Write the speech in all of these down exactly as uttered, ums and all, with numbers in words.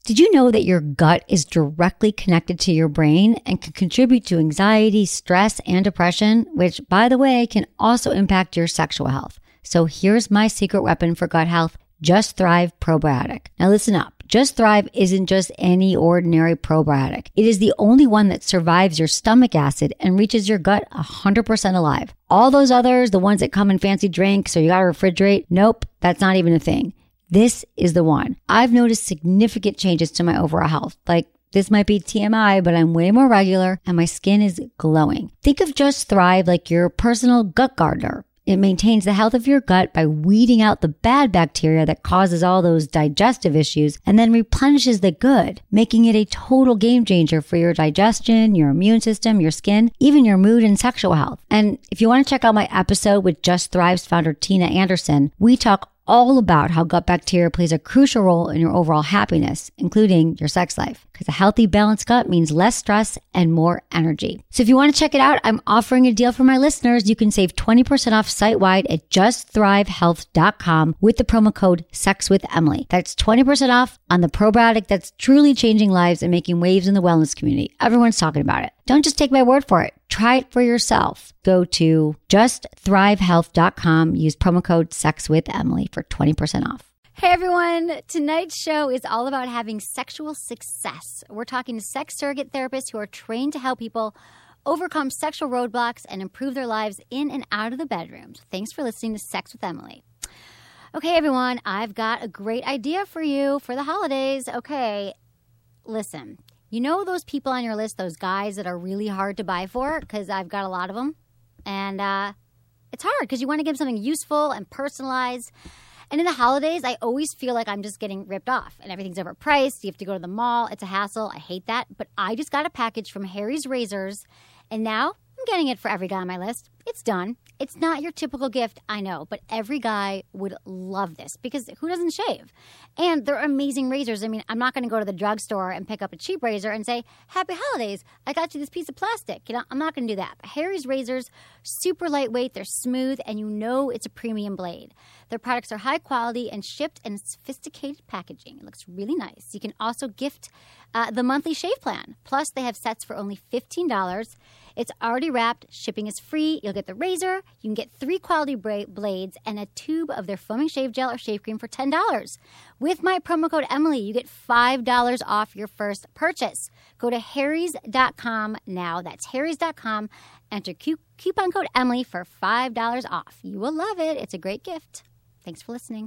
Did you know that your gut is directly connected to your brain and can contribute to anxiety, stress, and depression, which, by the way, can also impact your sexual health? So here's my secret weapon for gut health, Just Thrive Probiotic. Now listen up. Just Thrive isn't just any ordinary probiotic. It is the only one that survives your stomach acid and reaches your gut one hundred percent alive. All those others, the ones that come in fancy drinks or you gotta refrigerate, nope, that's not even a thing. This is the one. I've noticed significant changes to my overall health. Like, this might be T M I, but I'm way more regular and my skin is glowing. Think of Just Thrive like your personal gut gardener. It maintains the health of your gut by weeding out the bad bacteria that causes all those digestive issues and then replenishes the good, making it a total game changer for your digestion, your immune system, your skin, even your mood and sexual health. And if you want to check out my episode with Just Thrive's founder, Tina Anderson, we talk all about how gut bacteria plays a crucial role in your overall happiness, including your sex life. Because a healthy, balanced gut means less stress and more energy. So if you want to check it out, I'm offering a deal for my listeners. You can save twenty percent off site-wide at just thrive health dot com with the promo code SEXWITHEMILY. That's twenty percent off on the probiotic that's truly changing lives and making waves in the wellness community. Everyone's talking about it. Don't just take my word for it. Try it for yourself. Go to just thrive health dot com. Use promo code SEXWITHEMILY for twenty percent off. Hey everyone, tonight's show is all about having sexual success. We're talking to sex surrogate therapists who are trained to help people overcome sexual roadblocks and improve their lives in and out of the bedrooms. Thanks for listening to Sex with Emily. Okay everyone, I've got a great idea for you for the holidays. Okay, listen. You know those people on your list, those guys that are really hard to buy for? Because I've got a lot of them. And uh, it's hard because you want to give them something useful and personalized. And in the holidays, I always feel like I'm just getting ripped off. And everything's overpriced. You have to go to the mall. It's a hassle. I hate that. But I just got a package from Harry's Razors. And now I'm getting it for every guy on my list. It's done. It's not your typical gift, I know, but every guy would love this because who doesn't shave? And they're amazing razors. I mean, I'm not going to go to the drugstore and pick up a cheap razor and say, Happy Holidays, I got you this piece of plastic. You know, I'm not going to do that. But Harry's razors, super lightweight, they're smooth, and you know it's a premium blade. Their products are high quality and shipped in sophisticated packaging. It looks really nice. You can also gift uh, the monthly shave plan. Plus, they have sets for only fifteen dollars. It's already wrapped. Shipping is free. You'll get the razor. You can get three quality bra- blades and a tube of their foaming shave gel or shave cream for ten dollars. With my promo code Emily, you get five dollars off your first purchase. Go to harrys dot com now. That's harrys dot com. Enter cu- coupon code Emily for five dollars off. You will love it. It's a great gift. Thanks for listening.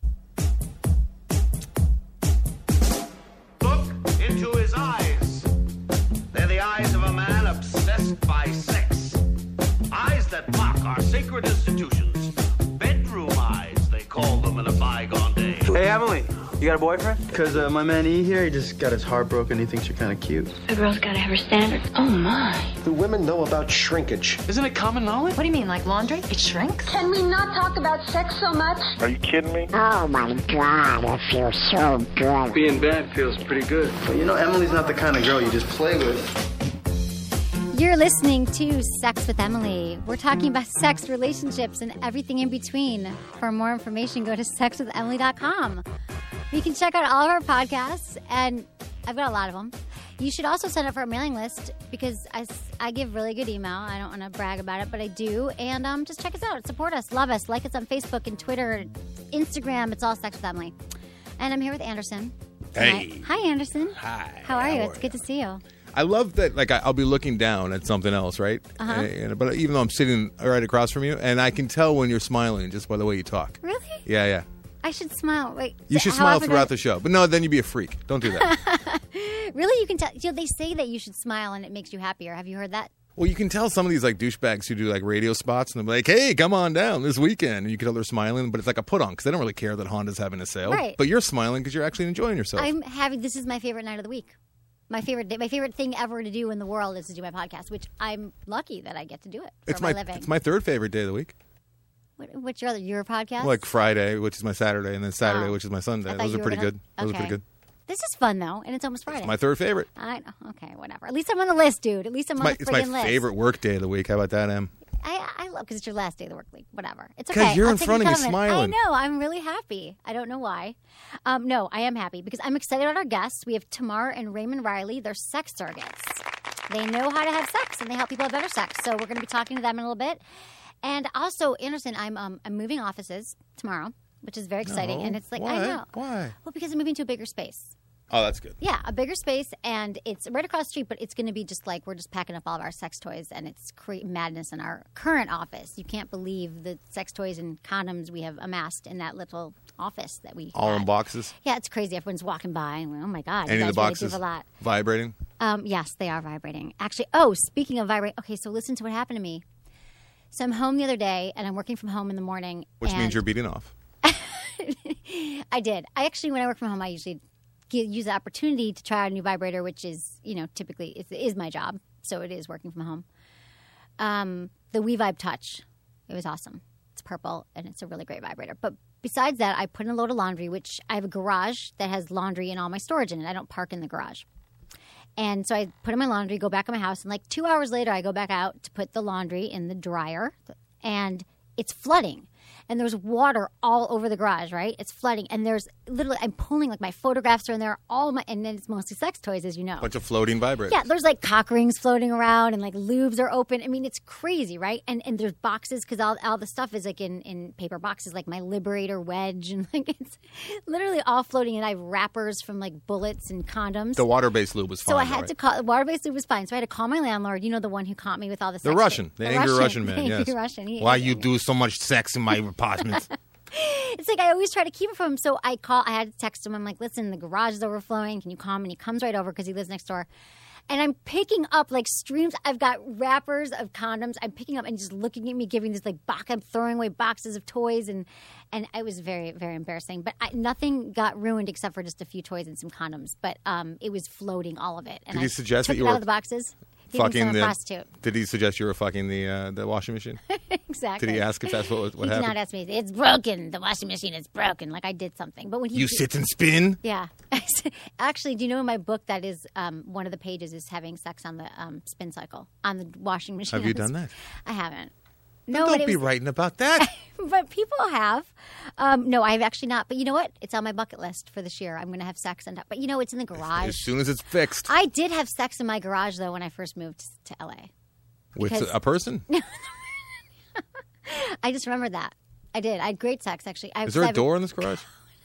Look into his eyes. They're the eyes of a man obsessed by sex. Eyes that mock our sacred institutions. Bedroom eyes, they call them in a bygone day. Hey, Emily, you got a boyfriend? Because uh, my man E here, he just got his heart broken. He thinks you're kind of cute. A girl's got to have her standards. Oh, my. Do women know about shrinkage? Isn't it common knowledge? What do you mean, like laundry? It shrinks? Can we not talk about sex so much? Are you kidding me? Oh, my God, it feels so good. Being bad feels pretty good. But you know, Emily's not the kind of girl you just play with. You're listening to Sex with Emily. We're talking about sex, relationships, and everything in between. For more information, go to sex with emily dot com. You can check out all of our podcasts, and I've got a lot of them. You should also sign up for our mailing list because I, I give really good email. I don't want to brag about it, but I do. And um, just check us out. Support us. Love us. Like us on Facebook and Twitter, Instagram. It's all Sex with Emily. And I'm here with Anderson. Hey. Tonight. Hi, Anderson. Hi. How are how you? Are It's good to see you. I love that, like, I'll be looking down at something else, right? Uh-huh. And, but even though I'm sitting right across from you, and I can tell when you're smiling just by the way you talk. Really? Yeah, yeah. I should smile. Wait. You should how smile often throughout I- the show. But no, then you'd be a freak. Don't do that. Really? You can tell. You know, they say that you should smile and it makes you happier. Have you heard that? Well, you can tell some of these, like, douchebags who do, like, radio spots, and they're like, hey, come on down this weekend. And you can tell they're smiling, but it's like a put-on because they don't really care that Honda's having a sale. Right. But you're smiling because you're actually enjoying yourself. I'm having. This is my favorite night of the week. My favorite day, my favorite thing ever to do in the world is to do my podcast, which I'm lucky that I get to do it for it's my, my living. It's my third favorite day of the week. What, what's your other your podcast? Like Friday, which is my Saturday, and then Saturday, Oh. which is my Sunday. I thought Those you are were pretty gonna- good. Those okay. are pretty good. This is fun though, and it's almost Friday. It's my third favorite. I know. Okay, whatever. At least I'm on the list, dude. At least I'm It's on my, the it's my friggin' list. favorite work day of the week. How about that, Em? I, I love because it's your last day of the work week. Whatever. It's okay. Because you're I'll in take front the of me compliment. smiling. I know. I'm really happy. I don't know why. Um, no, I am happy because I'm excited about our guests. We have Tamar and Raymond Riley. They're sex surrogates. They know how to have sex and they help people have better sex. So we're going to be talking to them in a little bit. And also, Anderson, I'm um, I'm moving offices tomorrow, which is very exciting. No. And it's like, Why? I know. Why? Well, because I'm moving to a bigger space. Oh, that's good. Yeah, a bigger space, and it's right across the street, but it's going to be just like we're just packing up all of our sex toys, and it's creating madness in our current office. You can't believe the sex toys and condoms we have amassed in that little office that we All had. in boxes? Yeah, it's crazy. Everyone's walking by, and we're, oh my God, Any you of guys the really boxes give a lot. vibrating? Um, yes, they are vibrating. Actually, oh, speaking of vibrating, okay, so listen to what happened to me. So I'm home the other day, and I'm working from home in the morning. Which and means you're beating off. I did. I actually, when I work from home, I usually get, use the opportunity to try out a new vibrator, which is, you know, typically it is my job, so it is working from home. Um, the WeVibe Touch, it was awesome. It's purple, and it's a really great vibrator. But besides that, I put in a load of laundry, which I have a garage that has laundry and all my storage in it. I don't park in the garage. And so I put in my laundry, go back in my house, and like two hours later, I go back out to put the laundry in the dryer, and it's flooding. And there's water all over the garage, right? It's flooding. And there's literally, I'm pulling, like, my photographs are in there, all my, and then it's mostly sex toys, as you know. Bunch of floating vibrators. Yeah, there's, like, cock rings floating around, and, like, lubes are open. I mean, it's crazy, right? And and there's boxes, because all, all the stuff is, like, in, in paper boxes, like my Liberator wedge, and, like, it's literally all floating. And I have wrappers from, like, bullets and condoms. The water-based lube was fine. So I had right? to call, water-based lube was fine. So I had to call my landlord, you know, the one who caught me with all the sex The Russian. toys. The, angry Russian, man, the yes. angry Russian. He Why is you angry. do so much sex in my apartment? It's like I always try to keep it from him. So I call. I had to text him. I'm like, listen, the garage is overflowing. Can you come? And he comes right over because he lives next door. And I'm picking up like streams. I've got wrappers of condoms. I'm picking up and just looking at me, giving this like box. I'm throwing away boxes of toys, and and it was very very embarrassing. But I, nothing got ruined except for just a few toys and some condoms. But um, it was floating, all of it. And Did I he suggest took that you it out were of the boxes? He thinks I'm fucking a the prostitute. Did he suggest you were fucking the uh, the washing machine? Exactly. Did he ask if that's what what he happened? did not ask me. It's broken. The washing machine is broken. Like I did something. But when he You sit and spin. Yeah. Actually, do you know in my book that is um, one of the pages is having sex on the um, spin cycle on the washing machine? Have you done that? I haven't. No, No, don't but it be was- writing about that. but people have. Um, no, I've actually not. But you know what? It's on my bucket list for this year. I'm going to have sex on top. But you know, it's in the garage. As soon as it's fixed. I did have sex in my garage though when I first moved to L A. With because- a person? I just remembered that. I did. I had great sex actually. I Is there a have- door in this garage?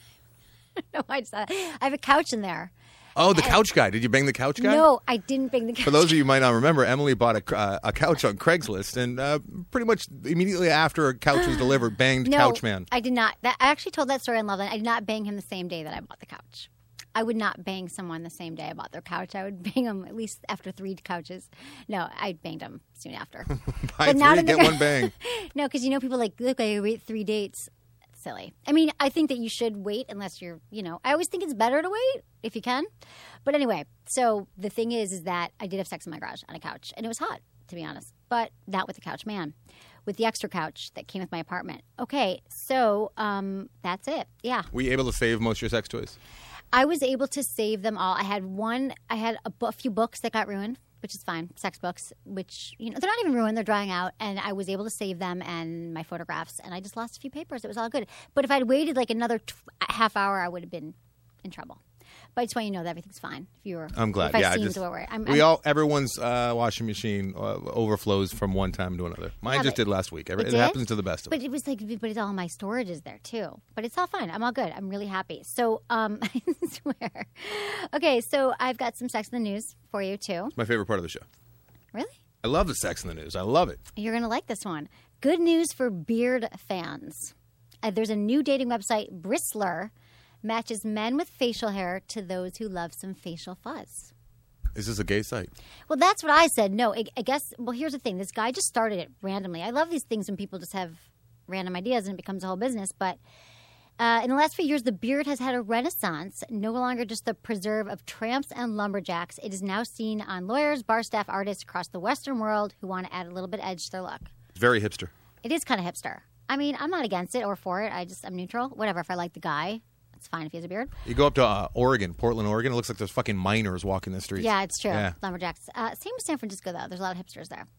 No, I just. I have a couch in there. Oh, the couch guy. Did you bang the couch guy? No, I didn't bang the couch. For those of you who might not remember, Emily bought a, uh, a couch on Craigslist, and uh, pretty much immediately after a couch was delivered, banged no, Couch Man. I did not. That, I actually told that story on Loveland. I did not bang him the same day that I bought the couch. I would not bang someone the same day I bought their couch. I would bang them at least after three couches. No, I banged them soon after. Buy now three, that get they're- one bang. No, because you know people like, look, I wait three dates. Silly. I mean, I think that you should wait unless you're, you know, I always think it's better to wait if you can. But anyway, so the thing is, is that I did have sex in my garage on a couch, and it was hot, to be honest, but not with the couch man, with the extra couch that came with my apartment. Okay, so um, that's it. Yeah. Were you able to save most of your sex toys? I was able to save them all. I had one, I had a, bu- a few books that got ruined, which is fine, sex books, which, you know, they're not even ruined, they're drying out, and I was able to save them and my photographs, and I just lost a few papers. It was all good. But if I'd waited like another t- half hour, I would have been in trouble. But I just want you to know that everything's fine. If you were, I'm glad. If I yeah, I seemed just, to worry. I'm, we I'm, all, everyone's uh, washing machine uh, overflows from one time to another. Mine Yeah, just but- did last week. Every, It it did? happens to the best of us. But it was like, but it's all my storage is there too. But it's all fine. I'm all good. I'm really happy. So, um, I swear. Okay, so I've got some sex in the news for you too. It's my favorite part of the show. Really? I love the sex in the news. I love it. You're going to like this one. Good news for beard fans. Uh, there's a new dating website, Bristler, matches men with facial hair to those who love some facial fuzz. Is this a gay site? Well, that's what I said. No, I, I guess, well, here's the thing. This guy just started it randomly. I love these things when people just have random ideas and it becomes a whole business. But uh, in the last few years, the beard has had a renaissance. No longer just the preserve of tramps and lumberjacks. It is now seen on lawyers, bar staff, artists across the Western world who want to add a little bit of edge to their look. It's very hipster. It is kind of hipster. I mean, I'm not against it or for it. I just, I'm neutral. Whatever. If I like the guy, it's fine if he has a beard. You go up to uh, Oregon, Portland, Oregon, it looks like there's fucking miners walking the streets. Yeah, it's true. Yeah. Lumberjacks. Uh, same with San Francisco, though. There's a lot of hipsters there.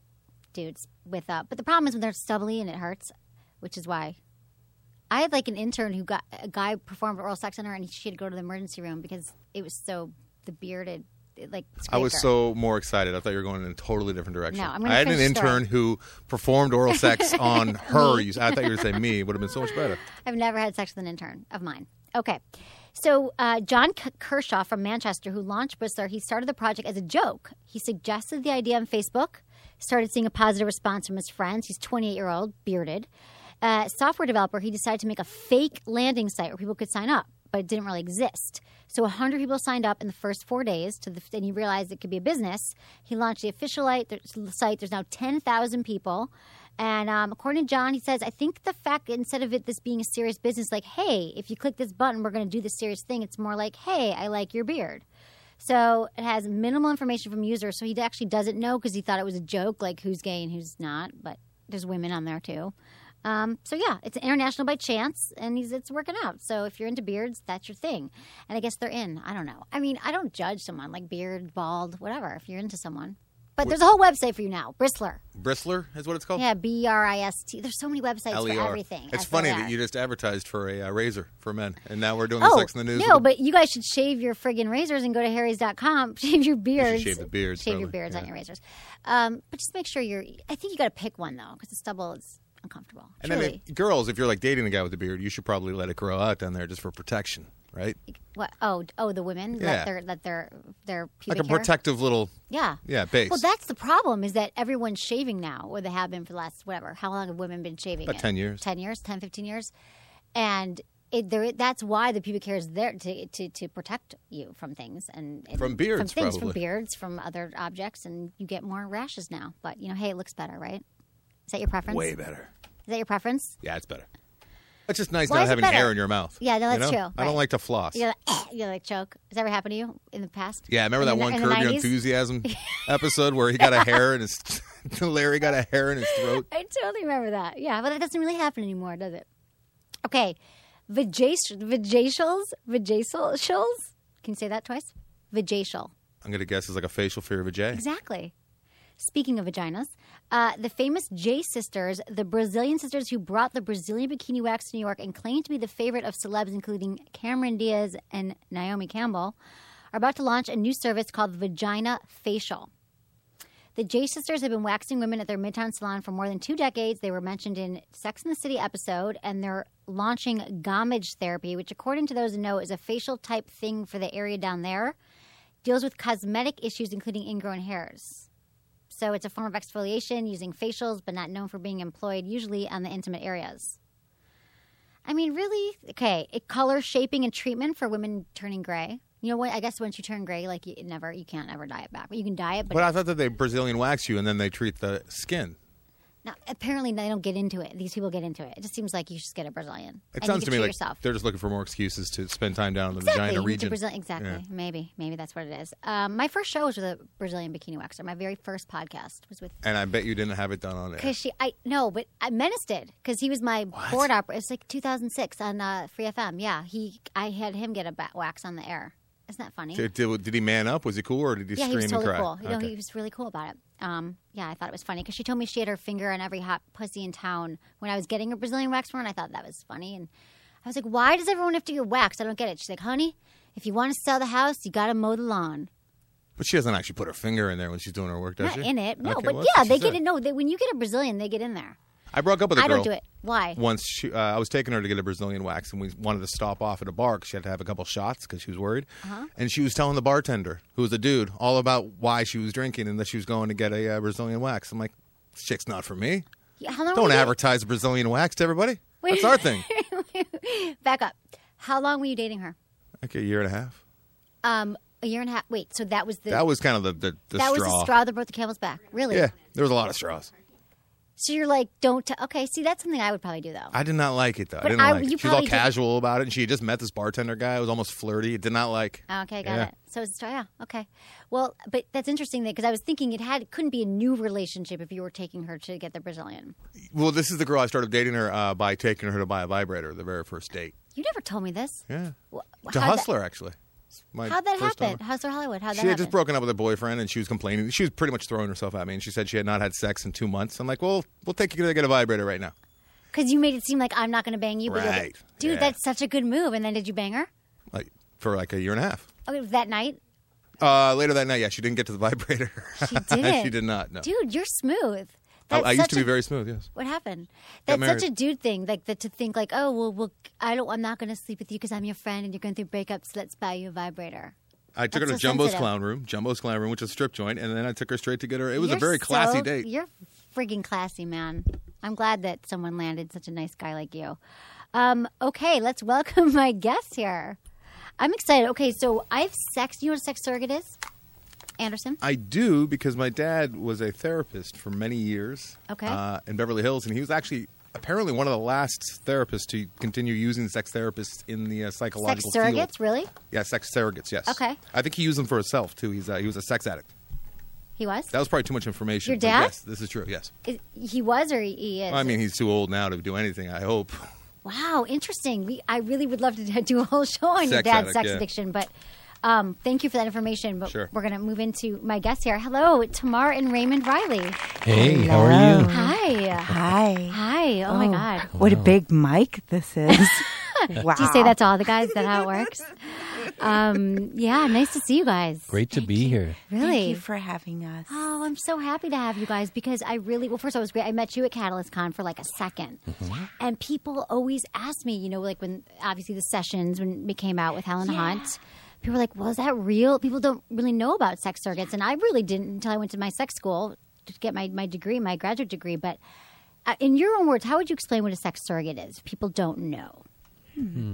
dudes with, uh, but the problem is when they're stubbly and it hurts, which is why. I had like an intern who got, a guy performed oral sex on her and she had to go to the emergency room because it was so, the bearded, it, like, I was her. so more excited. I thought you were going in a totally different direction. No, I'm gonna I had an finish the intern story. who performed oral sex on her. You- I thought you were going to say me. It would have been so much better. I've never had sex with an intern of mine. Okay. So uh, John K- Kershaw from Manchester, who launched Bristler, he started the project as a joke. He suggested the idea on Facebook, started seeing a positive response from his friends. He's twenty-eight-year-old, bearded. Uh, software developer, he decided to make a fake landing site where people could sign up, but it didn't really exist. So one hundred people signed up in the first four days, to the, and he realized it could be a business. He launched the official site. There's now ten thousand people. And um, according to John, he says, I think the fact, instead of it this being a serious business, like, hey, if you click this button, we're going to do this serious thing, it's more like, hey, I like your beard. So it has minimal information from users. So he actually doesn't know because he thought it was a joke, like who's gay and who's not. But there's women on there, too. Um, so, yeah, it's international by chance, and he's, it's working out. So if you're into beards, that's your thing. And I guess they're in. I don't know. I mean, I don't judge someone like beard, bald, whatever, if you're into someone. But there's a whole website for you now, Bristler. Bristler is what it's called? Yeah, B R I S T. There's so many websites L E R. for everything. It's S L A R. funny that you just advertised for a uh, razor for men, and now we're doing the Oh, Sex in the News. no, but you guys should shave your friggin' razors and go to harrys dot com. Shave your beards. shave the beards, Shave your probably, beards yeah. on your razors. Um, but just make sure you're – I think you got to pick one, though, because the stubble is uncomfortable. And Truly. then, if, girls, if you're like dating a guy with a beard, you should probably let it grow out down there just for protection, right? What? Oh, oh, the women Yeah. let their let their their pubic Like a hair? protective little, Yeah. yeah, base. Well, that's the problem is that everyone's shaving now, or they have been for the last whatever. How long have women been shaving? About it? ten years. Ten years, ten, fifteen years, and it, there, that's why the pubic hair is there to, to, to protect you from things and, and From beards, from things, probably. from beards, from other objects, and you get more rashes now. But you know, hey, it looks better, right? Is that your preference? Way better. Is that your preference? Yeah, it's better. It's just nice Why not is it having better? hair in your mouth. Yeah, no, you that's know? true, I don't right. like to floss. You're like, you like choke. Has that ever happened to you in the past? Yeah, remember In that the- one in the Curb Your nineties? Enthusiasm episode where he got a hair in his Larry got a hair in his throat? I totally remember that. Yeah, but that doesn't really happen anymore, does it? Okay. Vajacials? Vajacials? Can you say that twice? Vajacial. I'm going to guess it's like a facial fear of a J. Exactly. Speaking of vaginas, uh, the famous J sisters, the Brazilian sisters who brought the Brazilian bikini wax to New York and claimed to be the favorite of celebs, including Cameron Diaz and Naomi Campbell, are about to launch a new service called Vagina Facial. The J sisters have been waxing women at their Midtown salon for more than two decades. They were mentioned in Sex and the City episode, and they're launching Gomage therapy, which, according to those who know, is a facial type thing for the area down there. Deals with cosmetic issues, including ingrown hairs. So it's a form of exfoliation using facials, but not known for being employed usually on the intimate areas. I mean, really? Okay, it color shaping and treatment for women turning gray. You know what? I guess once you turn gray, like you it never, you can't ever dye it back. You can dye it, but, But I thought that they Brazilian wax you and then they treat the skin. no, apparently they don't get into it. These people get into it. It just seems like you should just get a Brazilian. It and sounds you to can me treat like yourself. they're just looking for more excuses to spend time down in the Exactly. vagina You need to region. Brazil- exactly. Yeah. Maybe. Maybe that's what it is. Um, my first show was with a Brazilian bikini waxer. My very first podcast was with And I bet you didn't have it done on air. Because she, I no, but I Menace did because he was my board operator. It's like two thousand six on uh, Free F M. Yeah, he, I had him get a bat wax on the air. Isn't that funny? Did, did, did he man up? Was he cool or did he yeah, scream he was totally and cry? cool. You know, Okay. he was really cool about it. Um, yeah, I thought it was funny because she told me she had her finger on every hot pussy in town when I was getting a Brazilian wax for her, and I thought that was funny. And I was like, why does everyone have to get waxed? I don't get it. She's like, honey, if you want to sell the house, you got to mow the lawn. But she doesn't actually put her finger in there when she's doing her work, does Not she? in it, no. Okay, but well, yeah, that's what they she get said. in. No, they, when you get a Brazilian, they get in there. I broke up with a I girl. don't do it. Why? Once she, uh, I was taking her to get a Brazilian wax, and we wanted to stop off at a bar because she had to have a couple shots because she was worried. Uh-huh. And she was telling the bartender, who was a dude, all about why she was drinking and that she was going to get a uh, Brazilian wax. I'm like, this chick's not for me. Yeah, how long Don't were you advertise Brazilian wax to everybody. Wait. That's our thing. Back up. How long were you dating her? Like a year and a half. Um, a year and a half. Wait, so that was the That was kind of the, the, the that straw. was the straw that broke the camel's back. Really? Yeah, there was a lot of straws. So you're like, don't. T- okay, see, that's something I would probably do though. I did not like it, though. But I didn't I- like you it. She was all probably did- casual about it, and she had just met this bartender guy. It was almost flirty. It did not like. Okay, got Yeah. it. So it's yeah, okay. Well, but that's interesting because I was thinking it had it couldn't be a new relationship if you were taking her to get the Brazilian. Well, this is the girl I started dating her uh, by taking her to buy a vibrator the very first date. You never told me this. Yeah. Wh- To how'd that- Hustler, actually. My How'd that first happen? daughter. How's her Hollywood? How'd that She had happen? just broken up with her boyfriend, and she was complaining. She was pretty much throwing herself at me, and she said she had not had sex in two months. I'm like, well, we'll take you to get a vibrator right now. Because you made it seem like I'm not going to bang you. But Right. Dude, Yeah. that's such a good move. And then did you bang her? Like for like a year and a half. Okay, that night? Uh, later that night, yeah, she didn't get to the vibrator. She didn't. She did not. No. Dude, you're smooth. I, That's I used such to be a- very smooth. Yes. What happened? Got That's such married. a dude thing, like that to think like, oh well, well, I don't, I'm not going to sleep with you because I'm your friend and you're going through breakups. So let's buy you a vibrator. I took her to That's so Jumbo's sensitive. Clown Room, Jumbo's Clown Room, which is a strip joint, and then I took her straight to get her. It was You're a very classy so- date. You're friggin' classy, man. I'm glad that someone landed such a nice guy like you. Um, okay, let's welcome my guest here. I'm excited. Okay, so I have sex. You know what a sex surrogate is? Anderson? I do because my dad was a therapist for many years Okay. uh, in Beverly Hills, and he was actually apparently one of the last therapists to continue using sex therapists in the uh, Sex psychological surrogates, field. really? Yeah, sex surrogates, yes. Okay. I think he used them for himself, too. He's uh, He was a sex addict. He was? That was probably too much information. Your but dad? Yes, this is true, yes. Is- he was or he- he is? I mean, he's too old now to do anything, I hope. Wow, interesting. We, I really would love to do a whole show on your Sex dad's addict, sex yeah. addiction, but um, thank you for that information. But Sure. we're going to move into my guest here. Hello, Tamar and Raymond Riley. Hey, how are you? Hi. Hi. Hi. Oh, my God. What a big mic this is. Wow. Do you say that to all the guys? Is that how it works? Um, yeah, nice to see you guys. Great to be here. Really? Thank you for having us. Oh, I'm so happy to have you guys because I really, well, first, I was great. I met you at Catalyst Con for like a second. And people always ask me, you know, like when obviously the sessions, when it came out with Helen Hunt, people were like, well, is that real? People don't really know about sex surrogates. And I really didn't until I went to my sex school to get my, my degree, my graduate degree. But uh, in your own words, how would you explain what a sex surrogate is? People don't know. Hmm.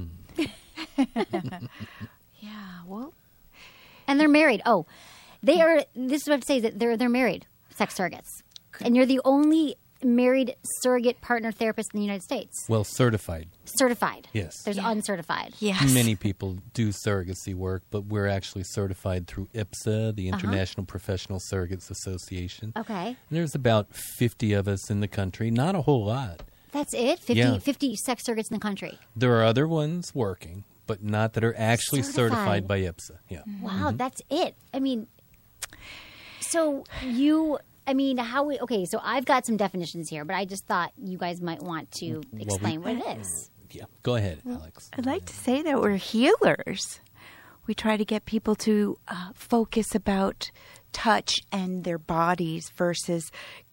Yeah, well, And they're married. Oh, they are. This is what I have to say: is that they're they're married sex surrogates, and you're the only married surrogate partner therapist in the United States, Well, certified. certified. Yes. There's uncertified. yes. Many people do surrogacy work, but we're actually certified through I P S A, the International Professional Surrogates Association. Okay, And there's about fifty of us in the country. Not a whole lot. that's it. fifty, Yeah. fifty sex surrogates in the country. There are other ones working, but not that are actually Certified. certified, by I P S A. Yeah. Wow, that's it. I mean, so you. I mean, how we, okay, so I've got some definitions here, but I just thought you guys might want to we- explain what it is. Yeah. Go ahead, Alex. I'd like to say that we're healers. We try to get people to uh, focus about touch and their bodies versus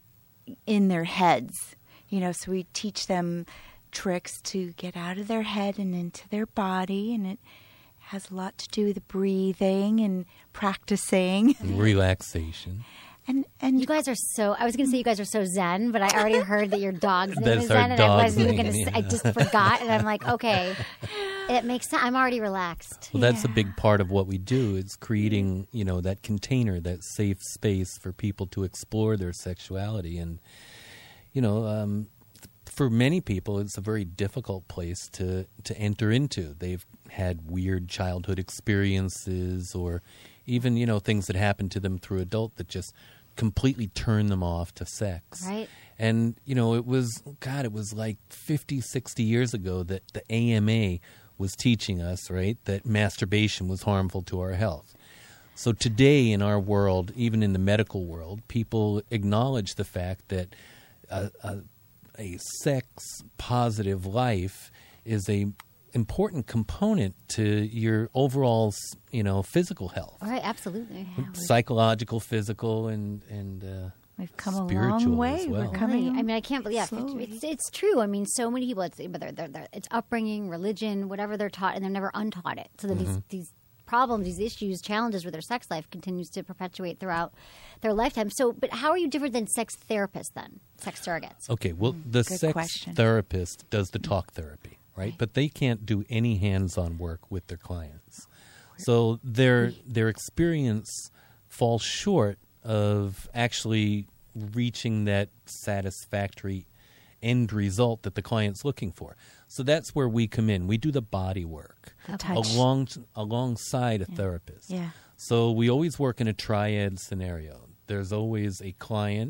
in their heads. You know, so we teach them tricks to get out of their head and into their body, and it has a lot to do with breathing and practicing. Relaxation. And and You guys are so. I was going to say you guys are so zen, but I already heard that your dog's name That's is our Zen, and I dog's wasn't name, going to. yeah. I just forgot, and I'm like, okay, it makes sense. I'm already relaxed. Well, that's a Yeah. big part of what we do is creating, you know, that container, that safe space for people to explore their sexuality. And, you know, um, for many people, it's a very difficult place to, to enter into. They've had weird childhood experiences or even, you know, things that happen to them through adult that just completely turn them off to sex. Right. And, you know, it was, God, it was like fifty, sixty years ago that the A M A was teaching us, right, that masturbation was harmful to our health. So today in our world, even in the medical world, people acknowledge the fact that a, a, a sex-positive life is a important component to your overall, you know, physical health. All right, absolutely. Psychological, physical, and and uh, we've come a spiritual long way. as well. We're coming. Really? I mean, I can't believe. Yeah, slowly. it's it's true. I mean, so many people. It's whether they're, they're, it's upbringing, religion, whatever they're taught, and they're never untaught it. So that Mm-hmm. these these problems, these issues, challenges with their sex life continues to perpetuate throughout their lifetime. So, but how are you different than sex therapists then? Sex surrogates. Okay, well, the good sex question. therapist does the talk therapy, right? But they can't do any hands-on work with their clients. So their their experience falls short of actually reaching that satisfactory end result that the client's looking for. So that's where we come in. We do the body work The touch. along alongside a therapist. Yeah. So we always work in a triad scenario. There's always a client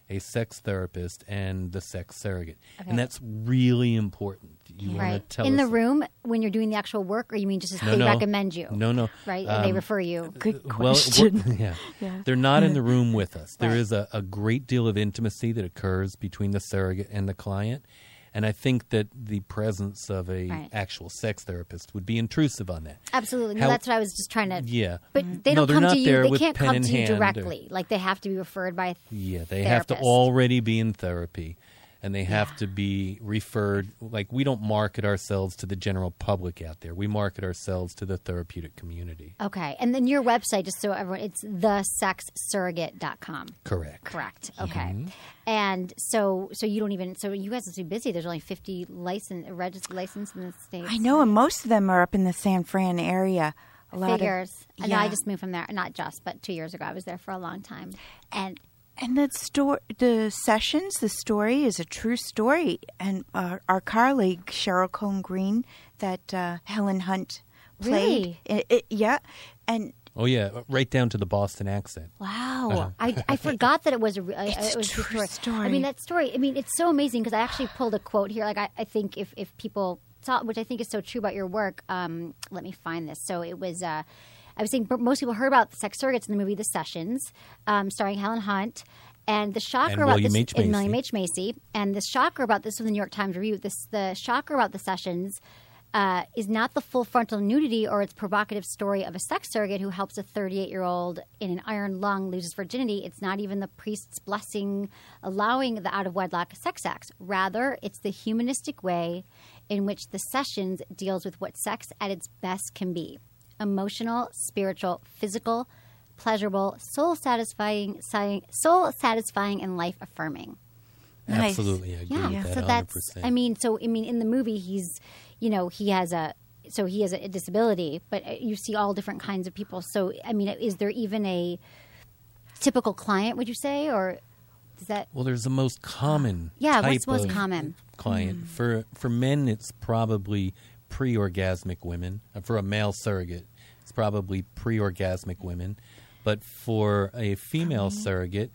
a sex therapist and the sex surrogate. Okay. And that's really important. You want Right. to tell In us the room when you're doing the actual work, or you mean just as No, they no. recommend you? No, no. Right? And they Um, refer you. Good Well, question. we're- yeah. Yeah. They're not in the room with us. There Right. is a, a great deal of intimacy that occurs between the surrogate and the client. And I think that the presence of a Right. actual sex therapist would be intrusive on that. Absolutely. No, How- that's what I was just trying to. Yeah. But they No, don't they're come not to you. there They with can't pen come in to you hand or- directly. Like they have to be referred by. A Yeah, they have to therapist. already be in therapy, and they have to be referred. Like, we don't market ourselves to the general public out there. We market ourselves to the therapeutic community. Okay, and then your website, just so everyone, it's the sex surrogate dot com. Correct. Correct. Okay. And so, so you don't even. So you guys must be busy. There's only fifty license registered license in the states. I know, and most of them are up in the San Fran area. A lot Figures. of I know. I yeah. just moved from there. Not just, but two years ago, I was there for a long time. And And the story, the sessions, the story is a true story. And uh, our colleague Cheryl Cohn Green, that uh, Helen Hunt played, Really? it, it, yeah, and Oh yeah, right down to the Boston accent. wow, Uh-huh. I, I forgot that it was a, re- I- It's it was a true I story. mean, that story. I mean, it's so amazing because I actually pulled a quote here. Like, I, I think if if people saw, which I think is so true about your work. Um, let me find this. So it was. Uh, I was saying b- most people heard about the sex surrogates in the movie The Sessions, um, starring Helen Hunt. And the shocker And about William this, H. and William Macy. H. Macy, and the shocker about this from the New York Times Review. This the shocker about the Sessions uh, is not the full frontal nudity or its provocative story of a sex surrogate who helps a thirty-eight-year-old in an iron lung lose his virginity. It's not even the priest's blessing allowing the out of wedlock sex acts. Rather, it's the humanistic way in which the Sessions deals with what sex at its best can be: emotional, spiritual, physical, pleasurable, soul satisfying, soul satisfying, and life affirming. Nice. Absolutely, I agree Yeah, with that. so one hundred that's. percent. I mean, so I mean, in the movie, he's, you know, he has a, so he has a disability, but you see all different kinds of people. So I mean, is there even a typical client? Would you say, or is that? Well, there's the most common. Yeah, type what's the most of common? client for for men? It's probably pre-orgasmic women. Uh, For a male surrogate, it's probably pre-orgasmic women. But for a female surrogate,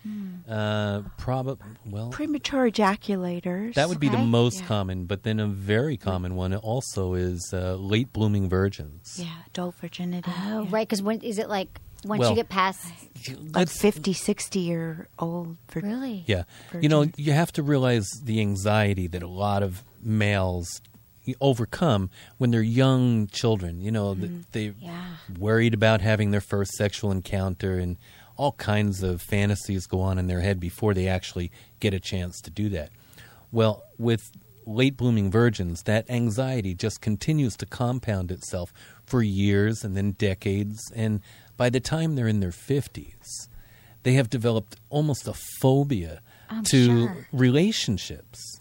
uh, probably well, premature ejaculators. that would be the Okay. most Yeah. common. But then a very common one also is uh, late blooming virgins. yeah, adult virginity. Oh, yeah. right. Because when is it like once Well, you get past? Like Let's- fifty, sixty year old. Vir- Really? Yeah. You know, virgins. you have to realize the anxiety that a lot of males overcome when they're young children. You know, that they're Yeah. worried about having their first sexual encounter, and all kinds of fantasies go on in their head before they actually get a chance to do that. Well, with late blooming virgins, that anxiety just continues to compound itself for years and then decades, and by the time they're in their fifties, they have developed almost a phobia I'm to sure. relationships.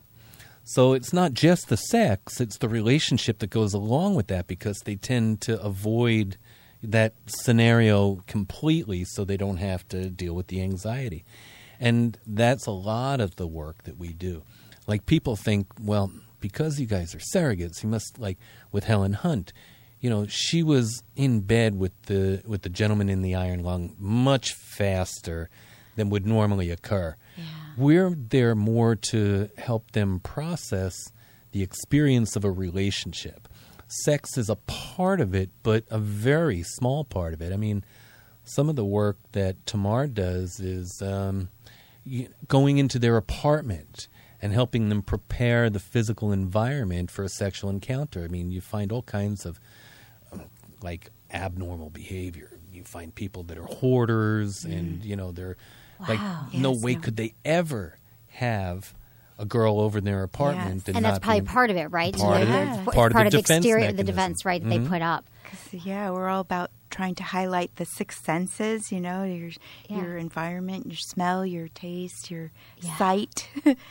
So it's not just the sex, it's the relationship that goes along with that, because they tend to avoid that scenario completely so they don't have to deal with the anxiety. And that's a lot of the work that we do. Like, people think, well, because you guys are surrogates, you must, like with Helen Hunt, you know, she was in bed with the with the gentleman in the iron lung much faster than would normally occur. Yeah. We're there more to help them process the experience of a relationship. Sex is a part of it, but a very small part of it. I mean, some of the work that Tamar does is um, y- going into their apartment and helping them prepare the physical environment for a sexual encounter. I mean, you find all kinds of um, like abnormal behavior. You find people that are hoarders, and you know they're like, Wow. no Yes, way yeah. could they ever have a girl over in their apartment, Yes. And that's not probably be- part of it, right? part of So it. it's Part of part the of the defense exterior, the mechanism. defense, right? That they Mhm. put up. 'Cause, yeah, we're all about trying to highlight the six senses. You know, your Yeah. your environment, your smell, your taste, your Yeah. sight.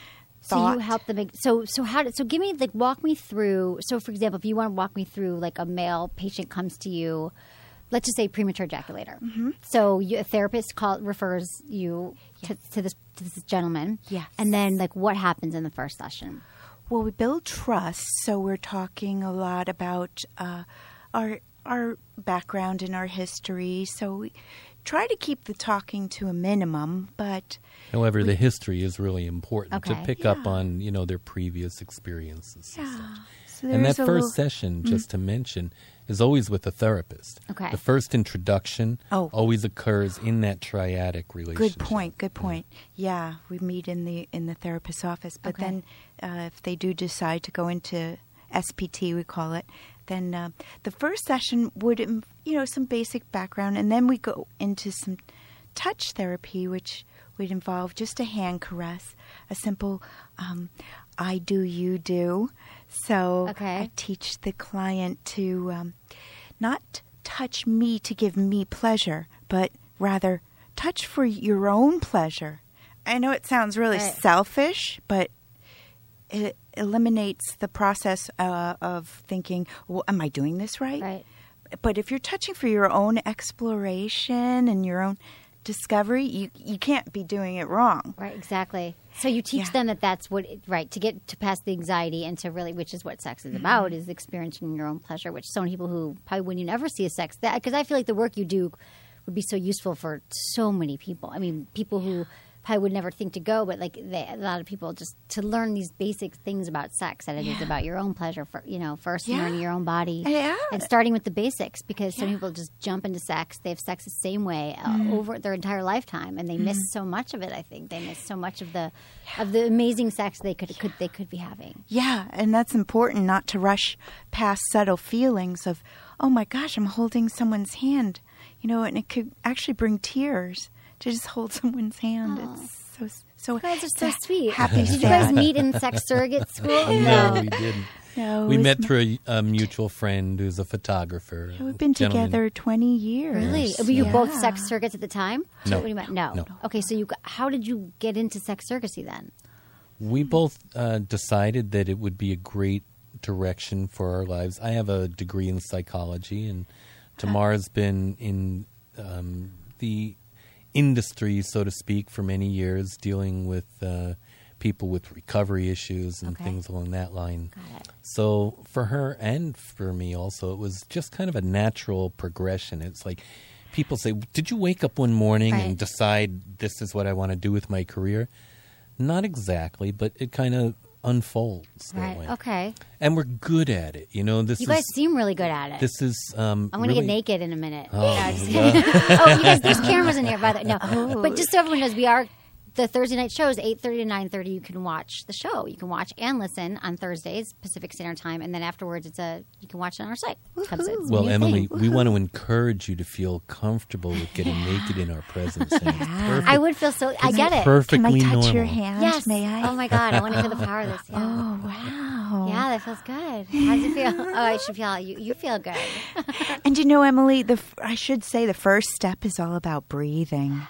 So thought. you help them. So so how did so give me like walk me through. So for example, if you want to walk me through, like a male patient comes to you, let's just say premature ejaculator. Mm-hmm. So you, a therapist call refers you to, to this to this gentleman. Yes. And then like what happens in the first session? Well, we build trust, so we're talking a lot about uh, our our background and our history. So we try to keep the talking to a minimum, but However, we, the history is really important Okay. to pick Yeah. up on, you know, their previous experiences. And, yeah. such. So and that there's a first little- session, just to mention, is always with a therapist. Okay. The first introduction Oh. always occurs in that triadic relationship. Good point. Good point. Yeah, we meet in the in the therapist's office. But Okay. then, uh, if they do decide to go into S P T, we call it, then uh, the first session would, um, you know, some basic background, and then we go into some touch therapy, which would involve just a hand caress, a simple um, "I do, you do." So Okay. I teach the client to um, not touch me to give me pleasure, but rather touch for your own pleasure. I know it sounds really Right. selfish, but it eliminates the process uh, of thinking, well, am I doing this right? Right. But if you're touching for your own exploration and your own discovery, you you can't be doing it wrong. Right, exactly. So you teach Yeah. them that that's what, it, right, to get to past the anxiety and to really, which is what sex is about, is experiencing your own pleasure, which so many people who probably when you never see a sex, that because I feel like the work you do would be so useful for so many people. I mean, people who probably would never think to go, but like they, a lot of people just to learn these basic things about sex, that it is Yeah. about your own pleasure, for you know, first Yeah. learning your own body, Yeah. and starting with the basics, because some Yeah. people just jump into sex, they have sex the same way uh, Mm. over their entire lifetime, and they miss so much of it. I think they miss so much of the of the amazing sex they could could they could be having. Yeah, and that's important, not to rush past subtle feelings of, oh my gosh, I'm holding someone's hand, you know, and it could actually bring tears to just hold someone's hand. It's so so. You guys are so it's a sweet. Happy Did you guys sad. meet in sex surrogate school? No, we didn't. No, We it's met not- through a, a mutual friend who's a photographer. We've been gentleman. together twenty years. Really? Were you both Yeah. sex surrogates at the time? No. When you met? No. No. Okay, so you got- how did you get into sex surrogacy then? We both uh, decided that it would be a great direction for our lives. I have a degree in psychology, and Tamara's been in um, the industry, so to speak, for many years, dealing with uh, people with recovery issues and Okay. things along that line. Got it. So for her and for me also, it was just kind of a natural progression. It's like people say, did you wake up one morning Right. and decide this is what I want to do with my career? Not exactly, but it kind of unfolds that Right. way. Okay. And we're good at it. You know, this You is guys seem really good at it. this is um I'm gonna really- get naked in a minute. Oh, No, just kidding. oh, you guys, there's cameras in here, by the way. No, but just so everyone knows, we are the Thursday night shows, eight thirty to nine thirty. You can watch the show. You can watch and listen on Thursdays, Pacific Standard Time, and then afterwards, it's a you can watch it on our site. It's a- it's a Well, new Emily, thing. we want to encourage you to feel comfortable with getting naked in our presence. And it's perfect. I would feel so. I get it. Perfectly Can I touch normal. your hand? Yes. May I? Oh my God, I want to feel the power of this. Yeah. Oh, wow. Yeah, that feels good. How does it feel? Oh, I should feel. You, you feel good. And you know, Emily, the f- I should say the first step is all about breathing.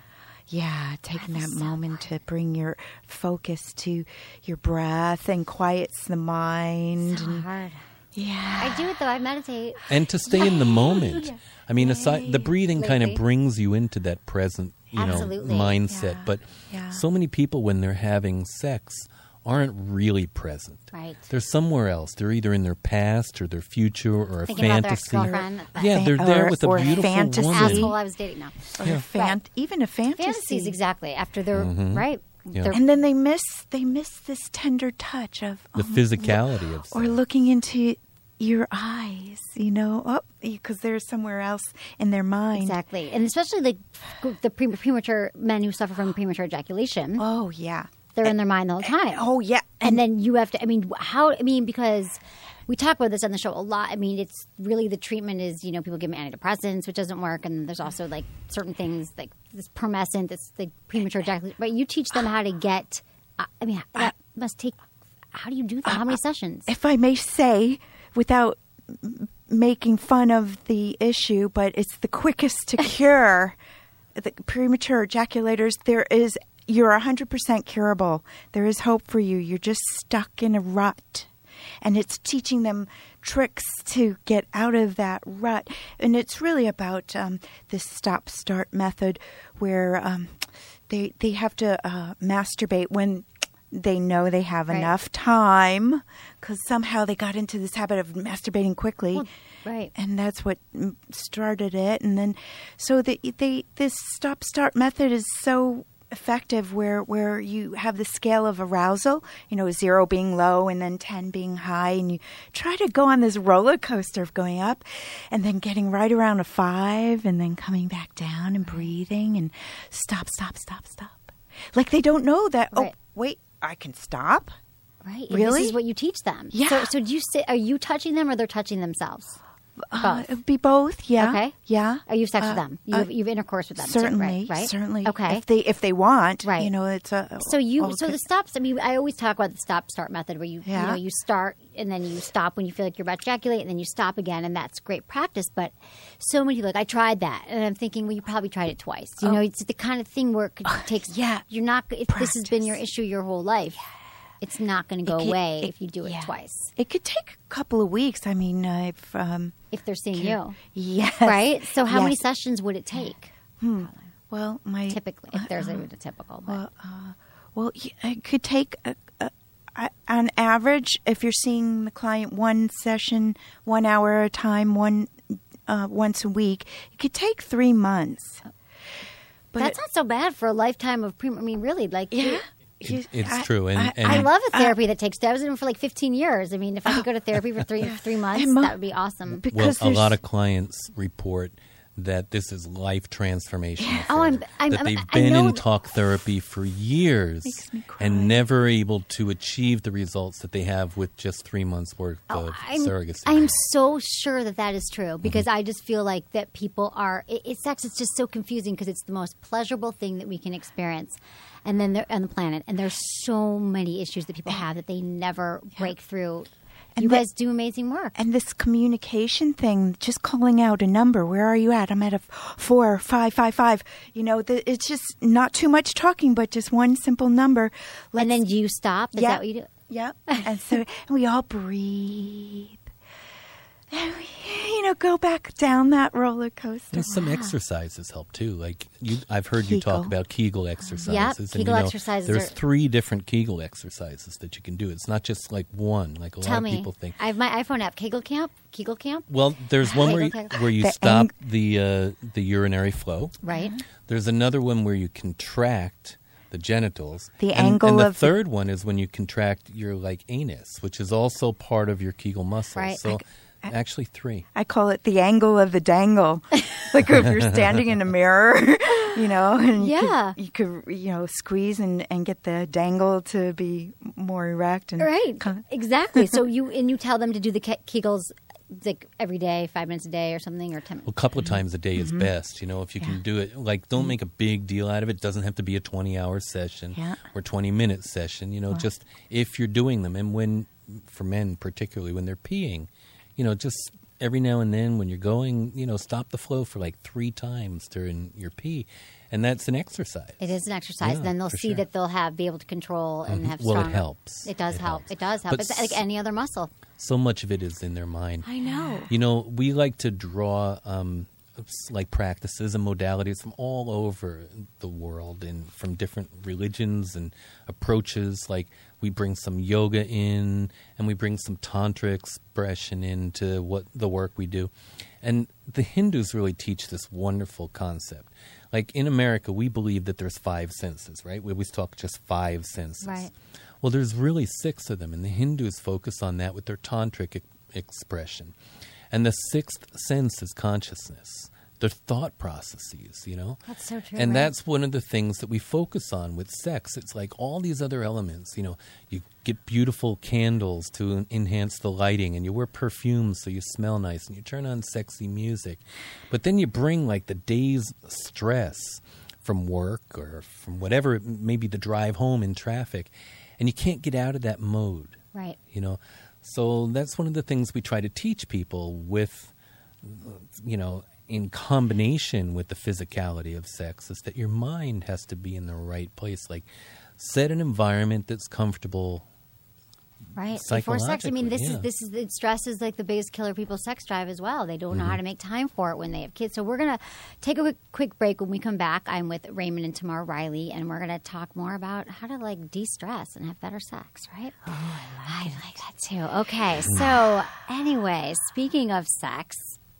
Yeah, taking that moment to bring your focus to your breath and quiets the mind. So and, hard. yeah. I do it though. I meditate. And to stay in the moment. I mean, aside, the breathing kind of Lately. brings you into that present, you Absolutely. know, mindset. Yeah. But Yeah. so many people, when they're having sex, aren't really present. Right. They're somewhere else. They're either in their past or their future or a Thinking about their fantasy. ex-girlfriend. Yeah, they're there Or- with a or beautiful fantasy. woman. Asshole I was dating. No. Or a fan- even a fantasy. Fantasies, exactly. After they're Mhm. right. Yeah. They're- And then they miss they miss this tender touch of The oh, physicality of or sex. looking into your eyes, you know, oh, because they're somewhere else in their mind. Exactly, and especially like the pre- premature men who suffer from premature ejaculation. Oh yeah, they're in their mind the whole time. Oh yeah, and then you have to. I mean, how? I mean, because we talk about this on the show a lot. I mean, it's really the treatment is you know people give them antidepressants, which doesn't work, and there's also like certain things like this permescent, this like premature ejaculation. But you teach them how to get. I mean, that must take. How do you do that? How many sessions? If I may say, without m- making fun of the issue, but it's the quickest to cure the premature ejaculators. There is, you're one hundred percent curable. There is hope for you. You're just stuck in a rut. And it's teaching them tricks to get out of that rut. And it's really about um, this stop-start method where um, they, they have to uh, masturbate when they know they have Right. enough time, because somehow they got into this habit of masturbating quickly. Well, Right. And that's what mm, started it. And then, so the, they, this stop-start method is so effective where, where you have the scale of arousal, you know, zero being low and then ten being high. And you try to go on this roller coaster of going up and then getting right around a five and then coming back down and breathing and stop, stop, stop, stop. Like they don't know that, Right. oh, wait, I can stop? Right. And Really? This is what you teach them. Yeah. So, so do you sit, are you touching them or they're touching themselves? Uh, Both. it would be both, yeah. Okay. Yeah. Oh, you've sex Uh, with them. uh, You've, you've intercourse with them. too, Certainly, right? right? certainly. Okay. If they if they want, Right. you know, it's a. So you, all so good. the stops. I mean, I always talk about the stop-start method, where you, Yeah. you know, you start and then you stop when you feel like you're about to ejaculate, and then you stop again, and that's great practice. But so many people, like I tried that, and I'm thinking, well, you probably tried it twice. You Oh. know, it's the kind of thing where it could, takes. yeah. You're not. If this has been your issue your whole life, it's not going to go It could- away it- if you do it yeah. twice. It could take a couple of weeks. I mean, I've. Um, If they're seeing you, yes. right? So how many Yes. sessions would it take? Well, my. Typically, if there's a, a typical. But. Well, uh, well, y- it could take. A, a, a, on average, if you're seeing the client one session, one hour at a time, one uh, once a week, it could take three months. But That's not so bad for a lifetime of pre. I mean, really, like yeah. It- You- it's I- true, and, I- and I love a I- therapy that takes. I was in for like fifteen years. I mean, if I could go to therapy for three three months, And mo- that would be awesome. well, because a there's- lot of clients report that this is life transformation. for Oh, I'm- them, I'm- that I'm- they've I been know in that- talk therapy for years Makes me cry. and never able to achieve the results that they have with just three months worth of Oh, I'm, surrogacy. I'm so sure that that is true because Mm-hmm. I just feel like that people are. It, it's sex. It's just so confusing because it's the most pleasurable thing that we can experience, and then there on the planet. And there's so many issues that people have that they never break through. And you the- guys do amazing work. And this communication thing, just calling out a number. Where are you at? I'm at a f- four, five, five, five. You know, the, it's just not too much talking, but just one simple number. And then Let's- you stop. Is Yeah. that what you do? Yep. And so and we all breathe. And we, you know, go back down that roller coaster. And some exercises help too. Like you, I've heard you talk Kegel. about Kegel exercises. Yep, and, Kegel you know, exercises There's are- three different Kegel exercises that you can do. It's not just like one, like a Tell lot of me. people think. I have my iPhone app, Kegel Camp. Kegel Camp. Well, there's one where you, Kegel, Kegel. where you The stop ang- the uh, the urinary flow. Right. There's another one where you contract the genitals. The and, angle and the of the- third one is when you contract your like anus, which is also part of your Kegel muscle. Right. So actually three. I call it the angle of the dangle. Like if you're standing in a mirror, you know, and you Yeah. could, you could, you know, squeeze and, and get the dangle to be more erect. And Right. kind of- Exactly. So you and you tell them to do the Ke- Kegels like every day, five minutes a day or something, or ten. Well, a couple of times a day is best. You know, if you can do it, like, don't make a big deal out of it. It doesn't have to be a twenty-hour session Yeah. or twenty-minute session. You know, just if you're doing them, and when, for men particularly, when they're peeing, you know, just every now and then when you're going, you know, stop the flow for like three times during your pee, and that's an exercise. It is an exercise. Yeah, then they'll for see sure. that they'll have be able to control and have. Well, it strong, helps. It does It help. helps. It does help. But It's like s- any other muscle. So much of it is in their mind. I know. You know, we like to draw um, s- like practices and modalities from all over the world and from different religions and approaches. Like we bring some yoga in and we bring some tantra expression into what the work we do. And the Hindus really teach this wonderful concept. Like in America, we believe that there's five senses, right? We always talk just five senses. Right. Well, there's really six of them, and the Hindus focus on that with their tantric e- expression. And the sixth sense is consciousness, their thought processes, you know? That's so true. And right? that's one of the things that we focus on with sex. It's like all these other elements, you know, you get beautiful candles to en- enhance the lighting, and you wear perfumes so you smell nice, and you turn on sexy music. But then you bring like the day's stress from work or from whatever, it m- maybe the drive home in traffic, and you can't get out of that mode. Right. You know, so that's one of the things we try to teach people with, you know, in combination with the physicality of sex, is that your mind has to be in the right place. Like, set an environment that's comfortable Right. Before sex, I mean, this yeah. is this is it stress is like the biggest killer of people's sex drive as well. They don't Mm-hmm. know how to make time for it when they have kids. So we're gonna take a quick, quick break. When we come back, I'm with Raymond and Tamar Riley, and we're gonna talk more about how to like de-stress and have better sex. Right? Oh, I like, I like that too. Okay. So anyway, speaking of sex.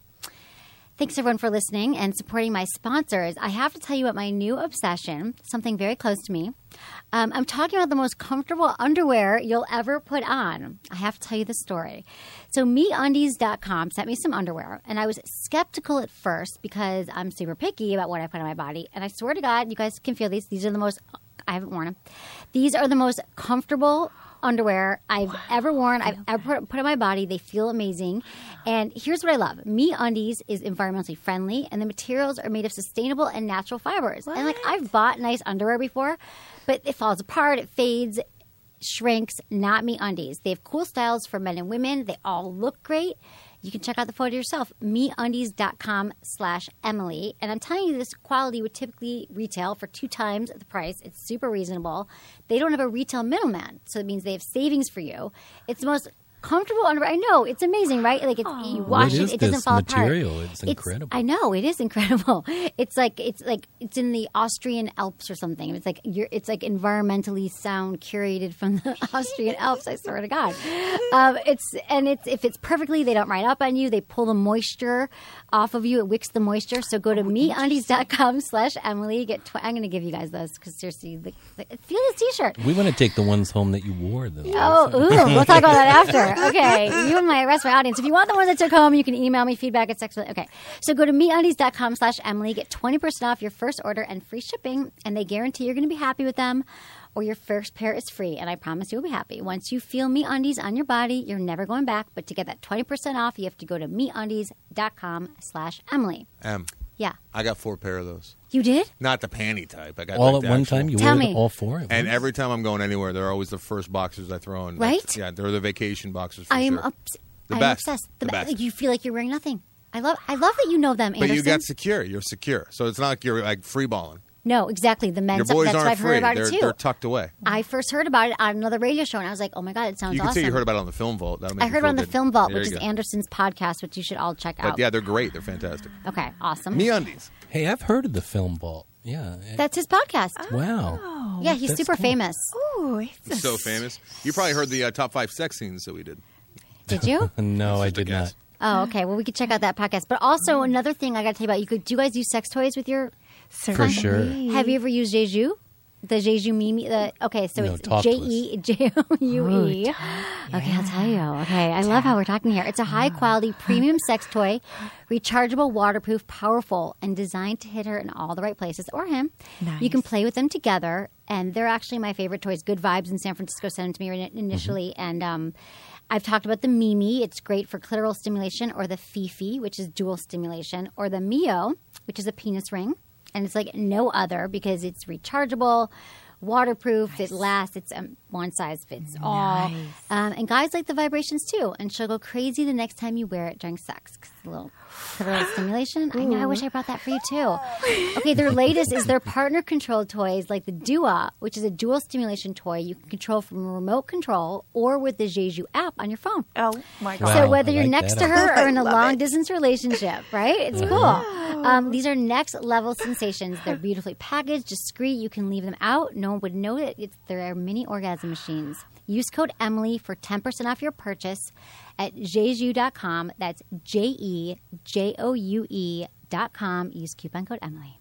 Thanks, everyone, for listening and supporting my sponsors. I have to tell you about my new obsession, something very close to me. Um, I'm talking about the most comfortable underwear you'll ever put on. I have to tell you the story. So me undies dot com sent me some underwear, and I was skeptical at first because I'm super picky about what I put on my body. And I swear to God, you guys can feel these. These are the most – I haven't worn them. These are the most comfortable – underwear I've wow. ever worn, I've ever put, put on my body. They feel amazing. And here's what I love. Me Undies is environmentally friendly, and the materials are made of sustainable and natural fibers. What? And like I've bought nice underwear before, but it falls apart, it fades, shrinks. Not Me Undies. They have cool styles for men and women. They all look great. You can check out the photo yourself, me undies dot com slash Emily. And I'm telling you, this quality would typically retail for two times the price. It's super reasonable. They don't have a retail middleman, so it means they have savings for you. It's the most comfortable underwear. I know. It's amazing, right? Like it's, you wash what it, is it doesn't this fall material? apart. It's incredible. It's, I know. It is incredible. It's like it's like it's in the Austrian Alps or something. It's like you're, it's like environmentally sound, curated from the Austrian Alps. I swear to God. Um, it's and it's if it's perfectly, they don't ride up on you. They pull the moisture off of you. It wicks the moisture. So go to oh, me undies dot com slash Emily. Get tw- I'm going to give you guys those because seriously, the, the, feel this T-shirt. We want to take the ones home that you wore, though. Oh, ooh, we'll talk about that after. Okay, you and my rest of my audience. If you want the ones that took home, you can email me feedback at sex. Okay, so go to me undies dot com slash Emily. Get twenty percent off your first order and free shipping, and they guarantee you're going to be happy with them. Or your first pair is free, and I promise you'll be happy. Once you feel Me Undies on your body, you're never going back. But to get that twenty percent off, you have to go to me undies dot com slash Emily. Em, yeah, I got four pair of those. You did? Not the panty type. I got all like at one actual. time. You Tell wore me. all four. At And once? every time I'm going anywhere, they're always the first boxers I throw in. Right? That's, yeah, they're the vacation boxers. For I am sure. ups- the I'm best. obsessed. The be- best. You feel like you're wearing nothing. I love. I love that you know them, Anderson. But you got secure. You're secure, so it's not like you're like free balling. No, exactly. The men's Your boys that's aren't what I've free. heard about they're, it too. they're tucked away. I first heard about it on another radio show, and I was like, "Oh my god, it sounds You can awesome." say you heard about it on the Film Vault. That'll make I you heard feel on the good. Film Vault, There which you is go. Anderson's podcast, which you should all check But out. yeah, they're great. They're fantastic. Okay, awesome. Me Undies. Hey, I've heard of the Film Vault. Yeah. That's his podcast. Wow. Yeah, he's That's super cool. famous. Ooh, it's He's so famous. You probably heard the uh, top five sex scenes that we did. Did you? No, I Just a did not. guess. Oh, okay. Well, we could check out that podcast. But also another thing I got to tell you about. You could. Do you guys use sex toys with your? For sure. Have you ever used Jeju? The Jeju Mimi. The okay, so No, it's talk J to us. E J O U E. Okay, I'll tell you. Okay, I love how we're talking here. It's a high quality premium sex toy, rechargeable, waterproof, powerful, and designed to hit her in all the right places or him. Nice. You can play with them together, and they're actually my favorite toys. Good Vibes in San Francisco sent them to me initially, Mm-hmm. and um, I've talked about the Mimi. It's great for clitoral stimulation, or the Fifi, which is dual stimulation, or the Mio, which is a penis ring. And it's like no other because it's rechargeable, waterproof, nice. It lasts. It's um, one size fits nice. all. Um, and guys like the vibrations too. And she'll go crazy the next time you wear it during sex. 'Cause a little clitoral stimulation. I know. I wish I brought that for you too. Okay, their latest is their partner-controlled toys like the Dua, which is a dual stimulation toy you can control from a remote control or with the Jeju app on your phone. Oh my god! Wow, So whether I you're like next that to her idea. or in a I love long it. distance relationship, right? It's cool. Um, these are next level sensations. They're beautifully packaged, discreet. You can leave them out. No one would know that it's they're mini orgasm machines. Use code Emily for ten percent off your purchase at jeju dot com. That's J E J O U E dot com. Use coupon code Emily.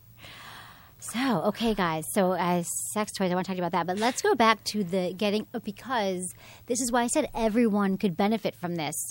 So, okay, guys. So, as sex toys, I want to talk to you about that. But let's go back to the getting, because this is why I said everyone could benefit from this.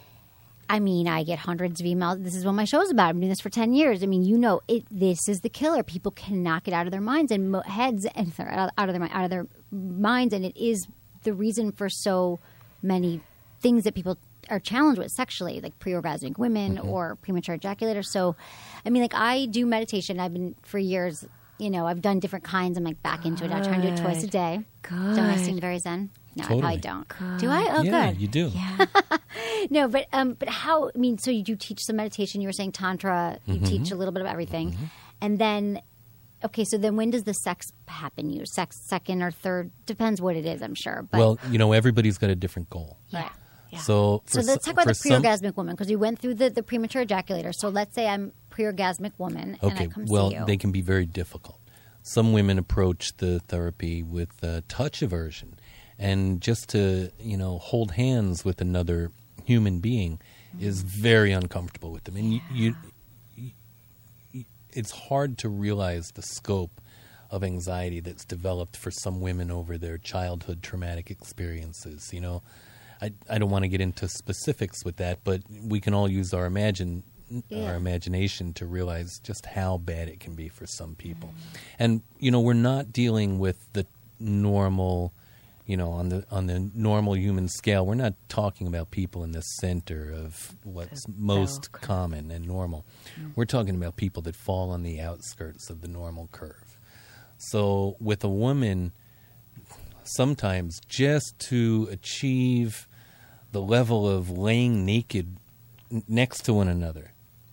I mean, I get hundreds of emails. This is what my show's about. I've been doing this for ten years. I mean, you know, it. This is the killer. People cannot get out of their minds and mo- heads and out of their out of their minds, and it is the reason for so many things that people are challenged with sexually, like pre-orgasmic women mm-hmm. or premature ejaculators. So, I mean, like I do meditation. I've been for years. You know, I've done different kinds. I'm like back good. into it. I try and do it twice a day. Good. Don't I seem very zen? No, Totally. I probably don't. Good. Do I? Oh, yeah, good. you do. Yeah. No, but um, but how? I mean, so you do teach some meditation. You were saying tantra. You Mm-hmm. teach a little bit of everything, mm-hmm. and then okay, so then when does the sex happen? You sex second or third? Depends what it is, I'm sure. But, well, you know, everybody's got a different goal. right. Yeah. So, So for let's so- talk about the for some- pre-orgasmic woman because we went through the, the premature ejaculator. So let's say I'm pre-orgasmic woman and I Okay, come well, see you. they can be very difficult. Some women approach the therapy with uh, touch aversion, and just to you know hold hands with another human being is very uncomfortable with them, and you, you, you, it's hard to realize the scope of anxiety that's developed for some women over their childhood traumatic experiences. You know, I I don't want to get into specifics with that, but we can all use our imagine. Yeah. our imagination to realize just how bad it can be for some people. Mm. And you know, we're not dealing with the normal, you know, on the on the normal human scale. We're not talking about people in the center of what's most common and normal. Mm. We're talking about people that fall on the outskirts of the normal curve. So with a woman, sometimes just to achieve the level of laying naked n- next to one another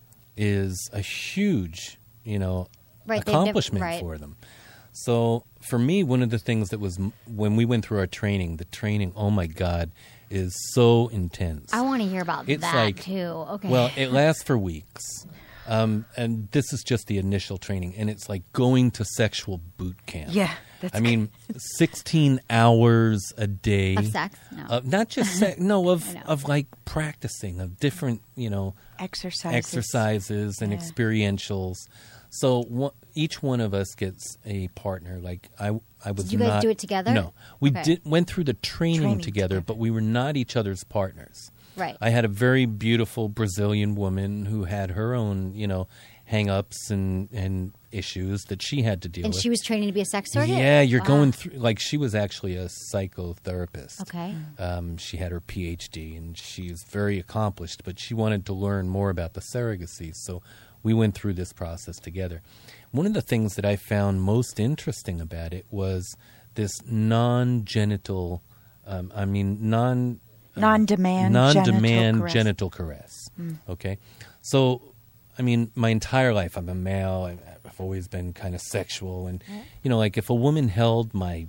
is a huge, you know, Right, they've never- accomplishment right. for them. So for me, one of the things that was, when we went through our training, the training, oh my God, is so intense. I want to hear about It's that like- too. Okay. Well, it lasts for weeks. Um, and this is just the initial training. And it's like going to sexual boot camp. Yeah, that's I mean, sixteen hours a day. Of sex? No. Uh, not just sex. No, of, I know. of like practicing, of different, you know, Exercises. exercises and Yeah. experientials. So one, each one of us gets a partner. Like I, I was Did you guys not, do it together? No, we Okay. did went through the training, Training together, together. but we were not each other's partners. Right. I had a very beautiful Brazilian woman who had her own, you know, hang-ups and, and issues that she had to deal and with. she was training to be a sex surrogate? Yeah, you're Wow. going through, like, she was actually a psychotherapist. Okay. Um, she had her P H D, and she's very accomplished, but she wanted to learn more about the surrogacy, so we went through this process together. One of the things that I found most interesting about it was this non-genital, um, I mean, non... Non-demand, non-demand genital caress. genital caress. Okay, so I mean, my entire life I'm a male. I- I've always been kind of sexual, and you know, like if a woman held my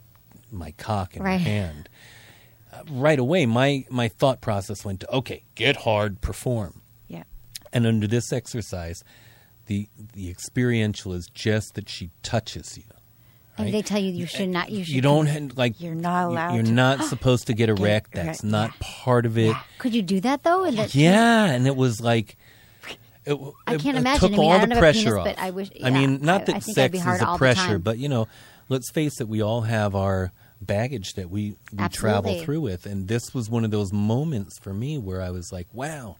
my cock in Right. her hand, uh, right away my my thought process went to okay, get hard, perform. Yeah. And under this exercise, the the experiential is just that she touches you. And right? they tell you you should not. You should. You don't ha- like You're not you- allowed You're to- not supposed to get erect. erect, That's not yeah. part of it. Could you do that though? And that- Yeah, and it was like it, I it- can't it imagine. took I mean, all I the don't have a pressure penis, off. but I wish- I yeah, mean, not I- that I think sex I'd be is hard a all the pressure, time. but you know, let's face it, we all have our baggage that we, we travel Absolutely. through with, and this was one of those moments for me where I was like, wow.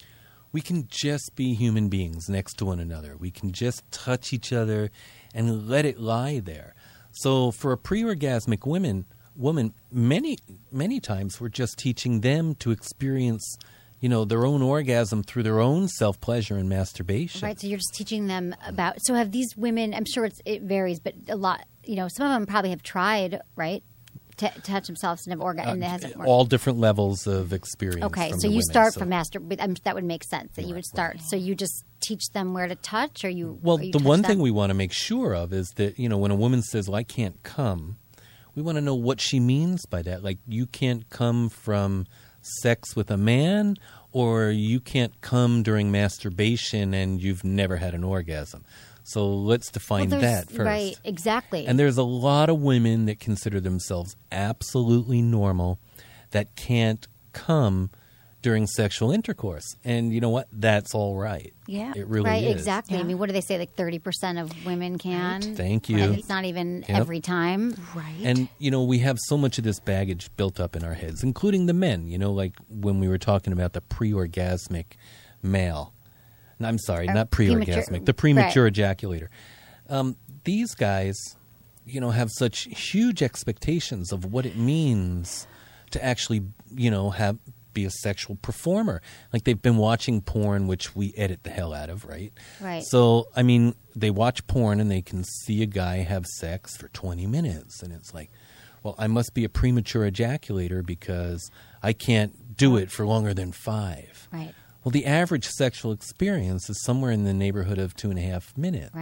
We can just be human beings next to one another. We can just touch each other and let it lie there. So for a pre-orgasmic woman, woman, many many times we're just teaching them to experience, you know, their own orgasm through their own self-pleasure and masturbation. Right. So you're just teaching them about. So have these women? I'm sure it's, it varies, but a lot. You know, some of them probably have tried, right, to, to touch themselves and have orgasm, and it hasn't worked. All different levels of experience. Okay, from so the you women, start so- from master. But um, that would make sense that you Right, would start. So you just teach them where to touch, or you. Well, or you the touch one them? thing we want to make sure of is that, you know, when a woman says, well, I can't come, we want to know what she means by that. Like, you can't come from sex with a man, or you can't come during masturbation and you've never had an orgasm. So let's define Well, there's- that first. Right. Exactly. And there's a lot of women that consider themselves absolutely normal that can't come during sexual intercourse. And you know what? That's all right. Yeah. It really right. is. Exactly. I Yeah. mean, what do they say? Like thirty percent of women can. Thank you. And it's not even Yep. every time. Right. And, you know, we have so much of this baggage built up in our heads, including the men, you know, like when we were talking about the pre-orgasmic male. No, I'm sorry, Or not premature- pre-orgasmic, the premature right. ejaculator. Um, these guys, you know, have such huge expectations of what it means to actually, you know, have be a sexual performer. Like they've been watching porn, which we edit the hell out of, right? Right. So, I mean, they watch porn and they can see a guy have sex for twenty minutes. And it's like, well, I must be a premature ejaculator because I can't do it for longer than five. Right. Well, the average sexual experience is somewhere in the neighborhood of two and a half minutes. Right.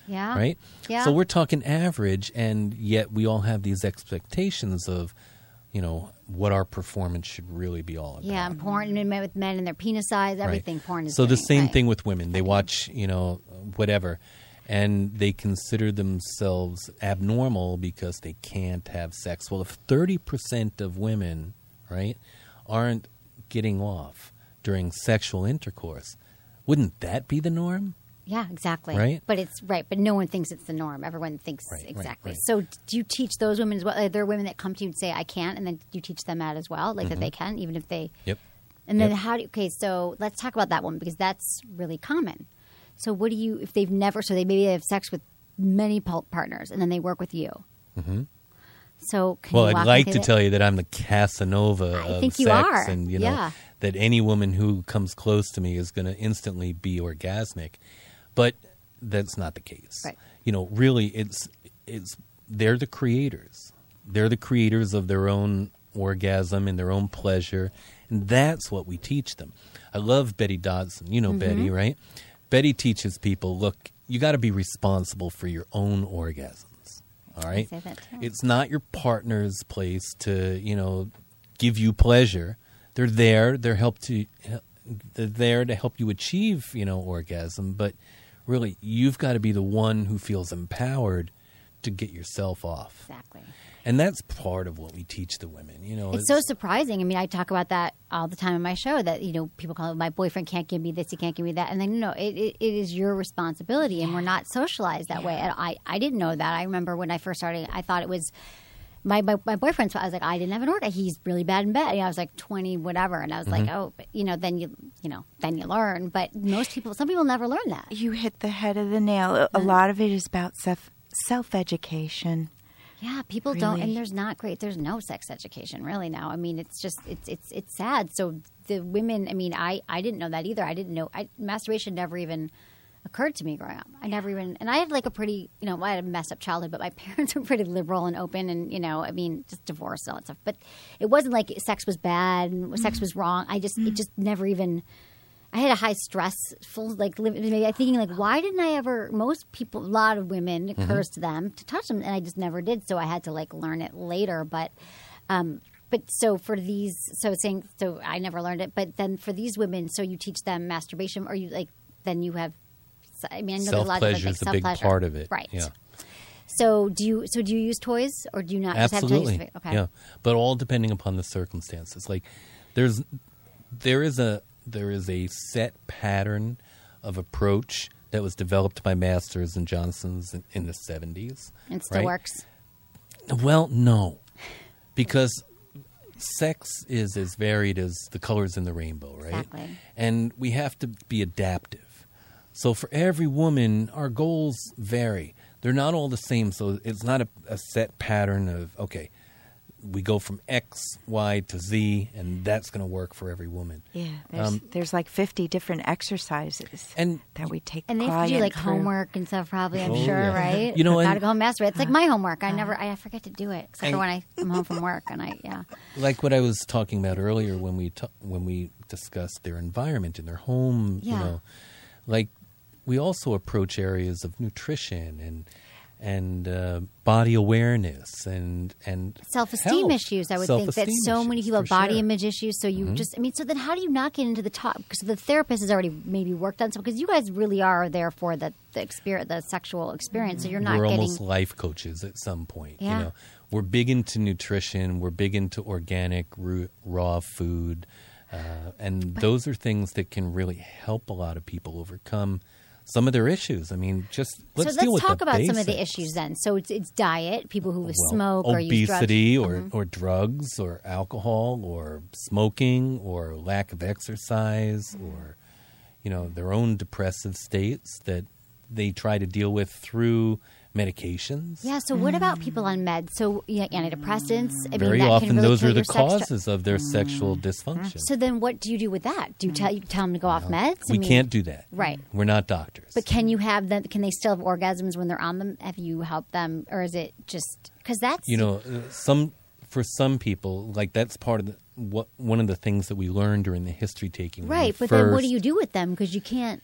Yeah. Right? Yeah. So we're talking average, and yet we all have these expectations of, you know, what our performance should really be all about. Yeah, and porn and men with men and their penis size, everything Right. porn is So the doing, same right. thing with women. They watch, you know, whatever, and they consider themselves abnormal because they can't have sex. Well, if thirty percent of women, right, aren't getting off during sexual intercourse, wouldn't that be the norm? Yeah, exactly. Right? But it's right, but no one thinks it's the norm. Everyone thinks Right, right, exactly. right. So do you teach those women as well? Are there women that come to you and say, I can't, and then you teach them that as well, like that they can, even if they... Yep. And then Yep. how do you... Okay, so let's talk about that one, because that's really common. So what do you... If they've never... So they maybe have sex with many pul- partners, and then they work with you. Mm-hmm. So can Well, you I'd walk like me to through tell you that I'm the Casanova I of think you sex, are. and you know Yeah. that any woman who comes close to me is going to instantly be orgasmic, but that's not the case. Right. You know, really, it's it's they're the creators. They're the creators of their own orgasm and their own pleasure, and that's what we teach them. I love Betty Dodson. You know Mm-hmm. Betty, right? Betty teaches people, look, you got to be responsible for your own orgasms. All right? say that too. It's not your partner's place to, you know, give you pleasure. They're there. They're help to. They're there to help you achieve, you know, orgasm. But really, you've got to be the one who feels empowered to get yourself off. Exactly. And that's part of what we teach the women. You know, It's so surprising. I mean, I talk about that all the time in my show, that, you know, people call it, my boyfriend can't give me this, he can't give me that. And then, no, it, it, it is your responsibility, and we're not socialized that way. And I, I didn't know that. I remember when I first started, I thought it was my, my, my boyfriend's, I was like, I didn't have an orgasm. He's really bad in bed. You know, I was like twenty, whatever. And I was like, oh, but, you know, then you, you know, then you learn. But most people, some people never learn that. You hit the head of the nail. A, a lot of it is about self, self-education. Yeah, people don't, Really? and there's not great. There's no sex education really now. I mean, it's just it's it's it's sad. So the women, I mean, I I didn't know that either. I didn't know I, masturbation never even occurred to me growing up. I never even, and I had like a pretty, you know, I had a messed up childhood, but my parents were pretty liberal and open, and you know, I mean, just divorce and all that stuff. But it wasn't like sex was bad and sex was wrong. I just it just never even. I had a high stress, full like living. Maybe I'm thinking like, why didn't I ever? Most people, a lot of women, it occurs to them to touch them, and I just never did. So I had to like learn it later. But, um, but so for these, so saying, so I never learned it. But then for these women, so you teach them masturbation, or you like, then you have. I mean, I know there's a lot of self-pleasure like, is a big self-pleasure. part of it. right? Yeah. So do you? So do you use toys, or do you not? Absolutely. Just have toys? Okay. Yeah, but all depending upon the circumstances. Like, there's, there is a there is a set pattern of approach that was developed by Masters and Johnsons in, in the seventies. And still right? works. Well, no, because sex is as varied as the colors in the rainbow, right? Exactly. And we have to be adaptive. So for every woman, our goals vary. They're not all the same, so it's not a, a set pattern of, okay, we go from X, Y to Z, and that's going to work for every woman. Yeah, there's, Um, there's like fifty different exercises And that we take. And they have to do client like through. homework and stuff, probably. I'm Oh, sure, yeah. right? You know, gotta and- go home masturbate. It's like my homework. I never, I forget to do it, except And- for when I come home from work, and I, yeah. Like what I was talking about earlier when we ta- when we discussed their environment in their home, Yeah. you know, like we also approach areas of nutrition and and uh, body awareness and and Self-esteem health. issues, I would think that Self-esteem so many issues, people have for body sure. image issues. So you Mhm. just, I mean, so then how do you not get into the top? Because the therapist has already maybe worked on some, because you guys really are there for the the experience, the sexual experience. So you're not We're getting. almost life coaches at some point. Yeah. You know, we're big into nutrition. We're big into organic, ru- raw food, uh, and those are things that can really help a lot of people overcome some of their issues. I mean, just let's so deal let's with talk the about some of the basics. issues then. So it's it's diet, people who Well, smoke or use drugs. obesity or, Mhm. or drugs or alcohol or smoking or lack of exercise or, you know, their own depressive states that they try to deal with through medications. Yeah. So what about people on meds? So yeah, antidepressants. I mean, Very that often can really those kill are the your sex drive. causes of their sexual dysfunction. So then, what do you do with that? Do you tell you tell them to go off meds? I we mean, can't do that. Right. We're not doctors. But can you have them? Can they still have orgasms when they're on them? Have you helped them, or is it just because that's you know, uh, some for some people, like that's part of the, what one of the things that we learned during the history taking. when we right? But then, what do first- you do with them? Because you can't.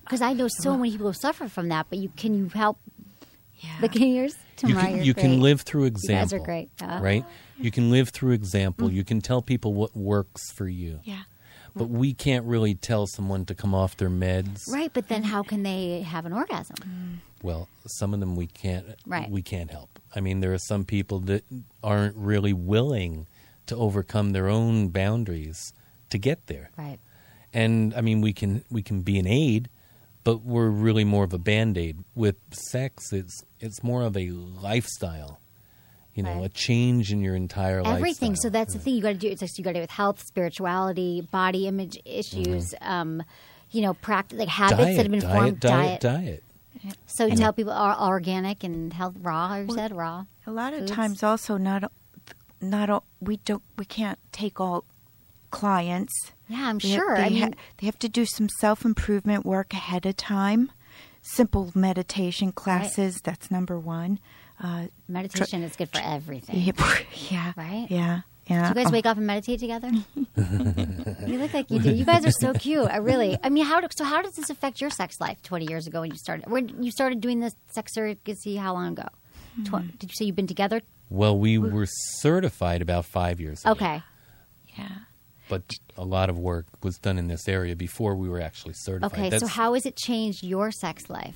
because I know so many people who suffer from that. But you can you help? Yeah. Look at yours, You Tamara. can, you're you great. can live through You example. guys are great. Yeah. Right? You can live through example. Mm-hmm. You can tell people what works for you. Yeah. But we can't really tell someone to come off their meds. Right, but then how can they have an orgasm? Well, some of them we can't Right. we can't help. I mean, there are some people that aren't really willing to overcome their own boundaries to get there. Right. And I mean, we can we can be an aid, but we're really more of a band-aid. With sex, it's it's more of a lifestyle. You know, Right. a change in your entire life. Everything. So that's the thing you got to do. It's like you got to do with health, spirituality, body image issues. Um, you know, practice like habits diet, that have been diet, formed. diet, diet. So tell people are organic and health raw. You said raw. A lot of foods. times, also not not all, we don't we can't take all clients. Yeah, I'm They- sure. They, I mean, ha- they have to do some self improvement work ahead of time. Simple meditation classes. That's number one. Uh, meditation is good for everything. yeah, yeah, Right? yeah, yeah. Do you guys Oh. wake up and meditate together? You look like you do. You guys are so cute. I really. I mean, how? Do, so how does this affect your sex life? Twenty years ago when you started, when you started doing this sex surrogacy, how long ago? Tw- did you say you've been together? Well, we were certified about five years ago. Okay. Yeah. But a lot of work was done in this area before we were actually certified. Okay. So That's- how has it changed your sex life?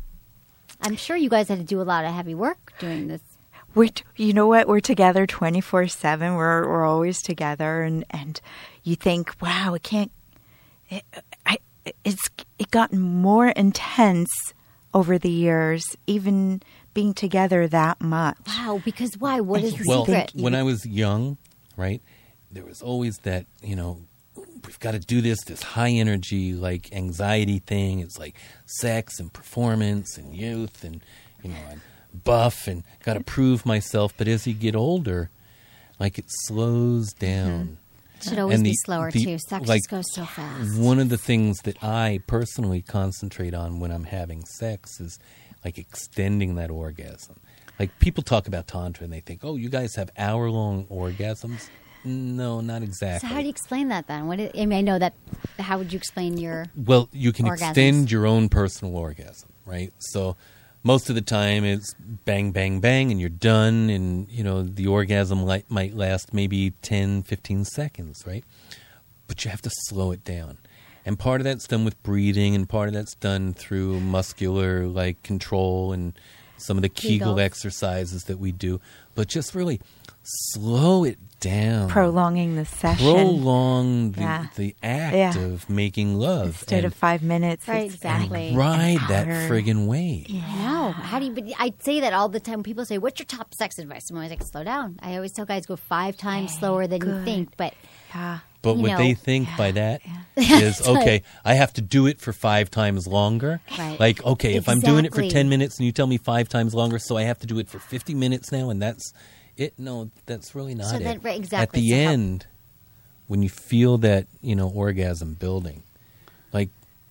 I'm sure you guys had to do a lot of heavy work doing this. We're, t- you know what? We're together twenty-four seven. We're we're always together, and, and you think, wow, it can't. It, I, it's it gotten more intense over the years, even being together that much. Wow. Because why? What is the well, secret? when I was young, right, there was always that, you know, we've got to do this, this high energy, like anxiety thing. It's like sex and performance and youth and, you know, I'm buff and got to prove myself. But as you get older, like it slows down. It should always And be the- slower the- too. Sex like, just goes so fast. One of the things that I personally concentrate on when I'm having sex is like extending that orgasm. Like people talk about Tantra and they think, oh, you guys have hour-long orgasms. No, not exactly. So how do you explain that then? What is, I mean, I know that. How would you explain your? Well, you can orgasms? extend your own personal orgasm, right? So most of the time it's bang, bang, bang, and you're done. And, you know, the orgasm li- might last maybe ten, fifteen seconds, right? But you have to slow it down. And part of that's done with breathing, and part of that's done through muscular, like, control and some of the Kegel Kegels. exercises that we do. But just really slow it down. Prolonging the session. Prolong the, Yeah. the act Yeah. of making love. Instead and, of five minutes. Right, it's- exactly. and ride that powder. friggin' wave. I know. How do you? But I say that all the time. People say, "What's your top sex advice?" I'm always like, "Slow down." I always tell guys go five times slower than you good. think. But Yeah. But You what know, they think by that is, okay, I have to do it for five times longer. Right. Like, okay, if I'm doing it for Exactly. ten minutes and you tell me five times longer, so I have to do it for fifty minutes now, and that's it. No, that's really not So it. then- right, At exactly. the So how- end, when you feel that, you know, orgasm building, like,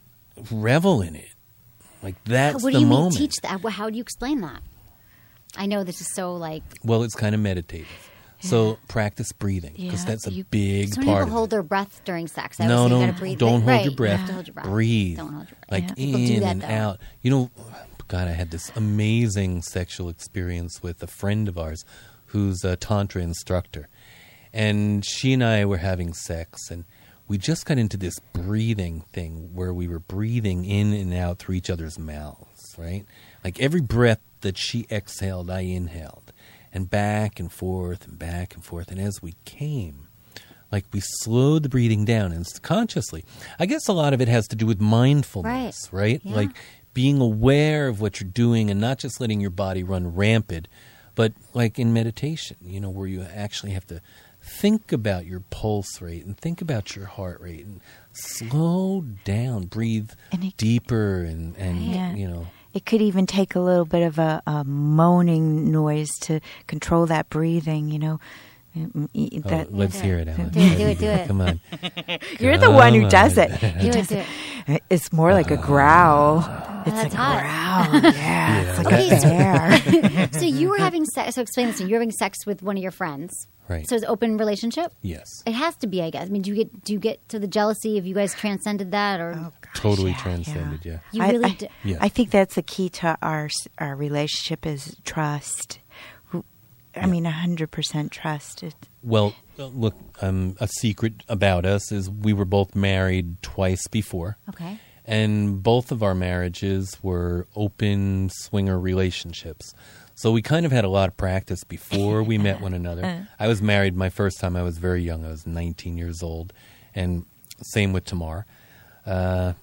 revel in it. Like, that's what the do you moment. mean? Teach that. Well, how do you explain that? I know this is so like. Well, it's kind of meditative. So practice breathing, because Yeah, that's a you- big Some part people of hold it. their breath during sex. I No, always say no, you gotta breathe. don't hold right. your breath. You have to hold your breath. Breathe. Don't hold your breath. Like People in do that, and though. out. You know, God, I had this amazing sexual experience with a friend of ours who's a Tantra instructor. And she and I were having sex, and we just got into this breathing thing where we were breathing in and out through each other's mouths, right? Like every breath that she exhaled, I inhaled. And back and forth and back and forth. And as we came, like we slowed the breathing down and consciously. I guess a lot of it has to do with mindfulness, right? right? Yeah. Like being aware of what you're doing and not just letting your body run rampant, but like in meditation, you know, where you actually have to think about your pulse rate and think about your heart rate and slow down, breathe And it- deeper and, and Yeah. you know. It could even take a little bit of a, a moaning noise to control that breathing, you know. Mm, e- Oh, that- let's hear it, Alan. Do it, do it, do it. Come on. You're the one who Come does on. it. He Do it, does- do it. It's more like a growl. It's that's a hot. growl. Yeah, it's like Okay, a bear. So you were having sex. So explain this to me. You were having sex with one of your friends. Right. So it's an open relationship? Yes. It has to be, I guess. I mean, do you get do you get to the jealousy? Have you guys transcended that, or Oh, gosh, Totally yeah, transcended, yeah. you I, really? I, d- Yeah. I think that's the key to our s- our relationship is trust. I mean, a hundred percent trust. It, Well, uh, look, um, a secret about us is we were both married twice before. Okay. And both of our marriages were open swinger relationships. So we kind of had a lot of practice before we met one another. I was married my first time. I was very young. I was nineteen years old. And same with Tamar. Uh,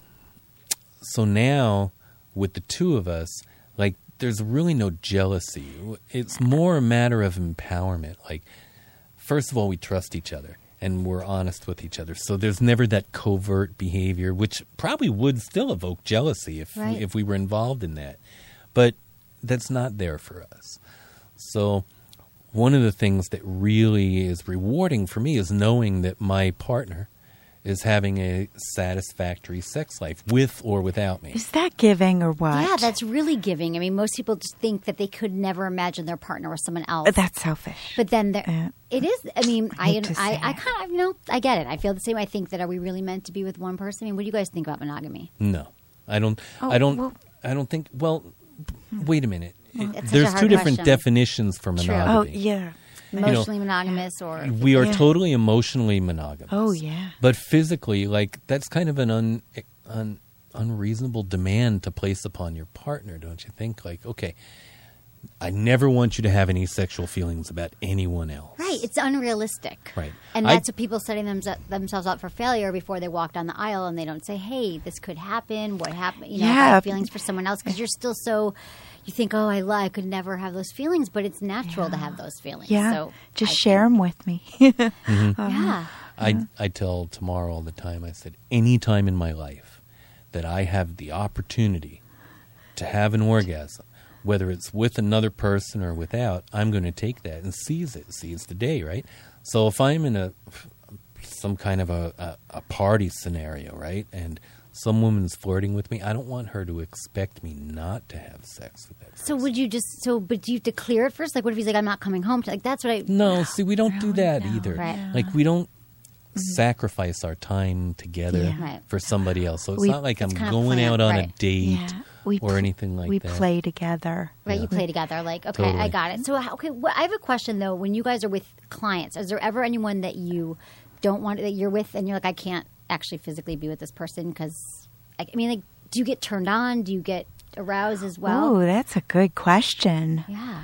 so now, with the two of us, like, there's really no jealousy. It's more a matter of empowerment. Like, first of all, we trust each other. And we're honest with each other. So there's never that covert behavior, which probably would still evoke jealousy if Right. we, if we were involved in that. But that's not there for us. So one of the things that really is rewarding for me is knowing that my partner is having a satisfactory sex life with or without me. is that giving or what? Yeah, that's really giving. I mean, most people just think that they could never imagine their partner with someone else. That's selfish. But then there, Uh, it is. I mean, I I, hate to I, say I it. kind of, you know, I get it. I feel the same. I think that are we really meant to be with one person? I mean, what do you guys think about monogamy? No, I don't. Oh, I don't. well- I don't think. Well, wait a minute. It- That's such a there's hard two different question. definitions for True. oh monogamy. yeah. Emotionally monogamous, or We are Yeah. totally emotionally monogamous. Oh yeah. But physically, like, that's kind of an un, un, unreasonable demand to place upon your partner, don't you think? Like, okay, I never want you to have any sexual feelings about anyone else. right? It's unrealistic, Right. And I- that's what people setting them, themselves up for failure before they walk down the aisle, and they don't say, "Hey, this could happen. What happened? You know, if I Yeah. have feelings for someone else," because you're still so. You think, "Oh, I, li- I could never have those feelings," but it's natural to have those feelings. Yeah. So Just I share them with me. think- Yeah. I, I tell Tamar all the time, I said, any time in my life that I have the opportunity to have an orgasm, whether it's with another person or without, I'm going to take that and seize it, seize the day, right? So if I'm in a some kind of a, a, a party scenario, right, and some woman's flirting with me, I don't want her to expect me not to have sex with that person. So would you just so? But do you have to clear it first? Like, what if he's like, "I'm not coming home"? Like, that's what I. No, see, we don't do that either. Right. Like, we don't sacrifice our time together Yeah. Right. for somebody else. So it's We- not like I'm It's kind of going planned, out on a right. date Yeah. We or pl- anything like we that. play together. Right, Yeah. you play together. Like, okay, Totally. I got it. So, how- okay, wh- I have a question though. When you guys are with clients, is there ever anyone that you don't want that you're with, and you're like, I can't actually physically be with this person because, I, I mean, like, do you get turned on? Do you get aroused as well? Oh, that's a good question. Yeah.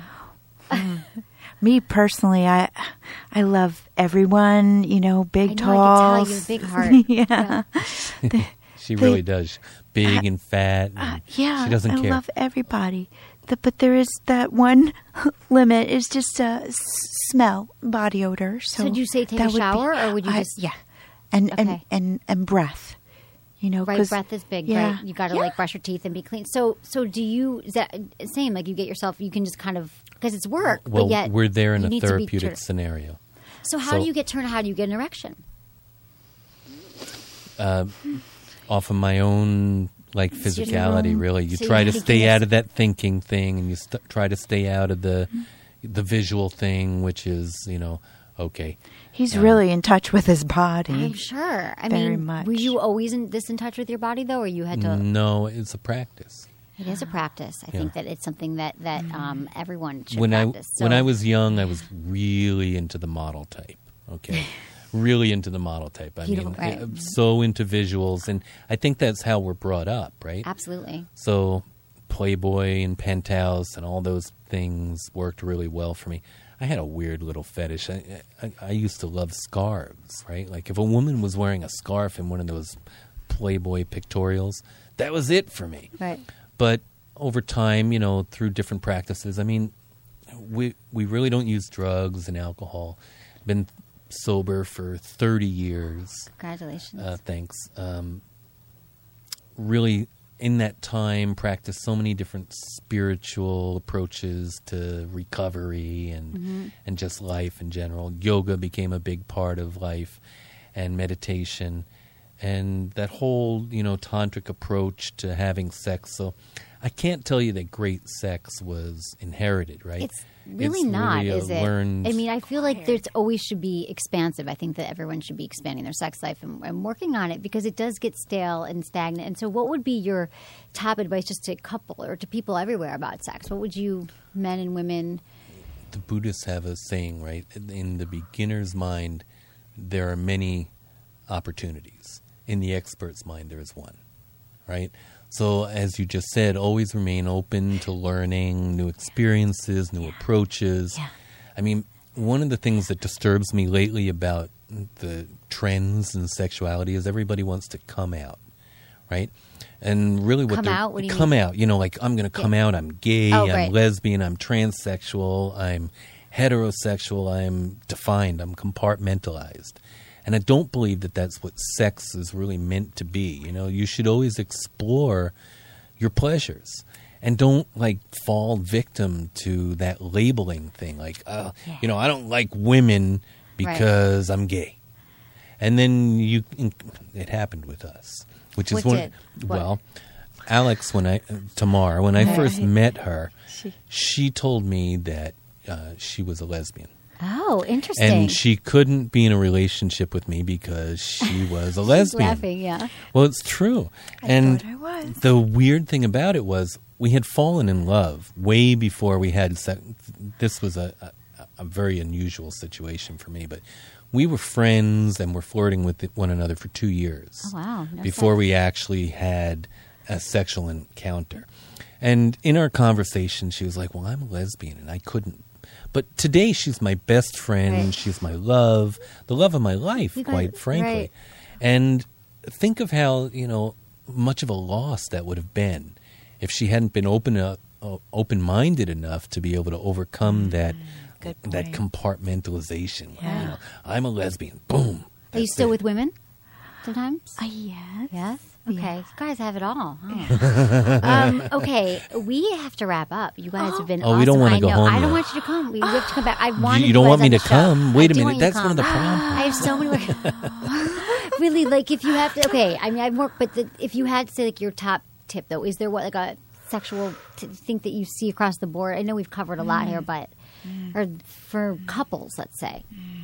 Me personally, I I love everyone. You know, big I know, tall. I can tell you, big heart. yeah. She They- really does. Big and fat. And Uh, yeah, she doesn't I care. love everybody. The, but there is that one limit. Is just uh, s- smell, body odor. So, So do you say take that a would be- shower, or would you I- just- yeah, and and, Okay. and and breath. You know, Right, 'cause- breath is big. Yeah, Right, you got to yeah. like brush your teeth and be clean. So, so do you? Is that same? Like, you get yourself? You can just kind of because it's work. well, but yet we're there in you a need to be therapeutic turned- scenario. So, how so- do you get turned? How do you get an erection? Off of my own like It's your physicality, own- really. You so try you're to thinking stay out it's- of that thinking thing, and you st- try to stay out of the the visual thing, which is, you know, okay. He's Uh, really in touch with his body. I'm sure. I Very mean, much. were you always in, this in touch with your body though, or you had to? No, it's a practice. It is a practice. I Yeah. think that it's something that that um, everyone should when practice. I when So- I was young, I was really into the model type. Okay, really into the model type. I Beautiful, mean, right. uh, so into visuals, and I think that's how we're brought up, right? absolutely. So Playboy and Penthouse and all those things worked really well for me. I had a weird little fetish. I, I, I used to love scarves, right? Like if a woman was wearing a scarf in one of those Playboy pictorials, that was it for me. Right. But over time, you know, through different practices, I mean, we we really don't use drugs and alcohol. Been sober for thirty years. Congratulations. Uh, thanks. Um, really in that time, practiced so many different spiritual approaches to recovery and Mm-hmm. and just life in general. Yoga became a big part of life, and meditation, and that whole, you know, tantric approach to having sex. So I can't tell you that great sex was inherited, right? It's really It's not, really a is it? learned- I mean, I feel like there's always should be expansive. I think that everyone should be expanding their sex life and, and working on it because it does get stale and stagnant. And so what would be your top advice just to couple or to people everywhere about sex? What would you, men and women... The Buddhists have a saying, right? In the beginner's mind, there are many opportunities. In the expert's mind, there is one, right? So, as you just said, always remain open to learning new experiences, new approaches. Yeah. I mean, one of the things that disturbs me lately about the trends in sexuality is everybody wants to come out, right? And really what Come they're... out? What do you come mean? out. You know, like, I'm going to come out, I'm gay, Oh, I'm right. lesbian, I'm transsexual, I'm heterosexual, I'm defined, I'm compartmentalized. And I don't believe that that's what sex is really meant to be. You know, you should always explore your pleasures and don't, like, fall victim to that labeling thing. Like, uh, Yeah. you know, I don't like women because I'm gay. And then you, it happened with us, which is What one. did? What? Well, Alex, when I Tamar, when I first met her, She- she told me that uh, she was a lesbian. Oh, interesting. And she couldn't be in a relationship with me because she was a She's lesbian. laughing, yeah. Well, it's true. and thought I was. the weird thing about it was we had fallen in love way before we had sex. This was a, a, a very unusual situation for me, but we were friends and were flirting with one another for two years Oh, wow. No before sex. we actually had a sexual encounter. And in our conversation, she was like, well, I'm a lesbian, and I couldn't. But today, she's my best friend. Right. She's my love, the love of my life, You guys- quite frankly. right. And think of how, you know, much of a loss that would have been if she hadn't been open up, uh, open-minded enough to be able to overcome that good that point. compartmentalization. Yeah. You know, I'm a lesbian. Boom. Are you That's still it. with women sometimes? Uh, yes. Yes? Okay. Yeah. You guys have it all. Huh? um, okay. We have to wrap up. You guys have been Oh, awesome. we don't wanna I go know. home I don't yet. want you to come. We have to come back. I You, wanted you don't guys want me on to the show. come? Wait I a do minute. want you to That's one of the come. problems. I have so many. Really, like if you have to. Okay. I mean, I've worked, but the, if you had to say like your top tip though, is there what like a sexual t- thing that you see across the board? I know we've covered a lot here, but or for couples, let's say.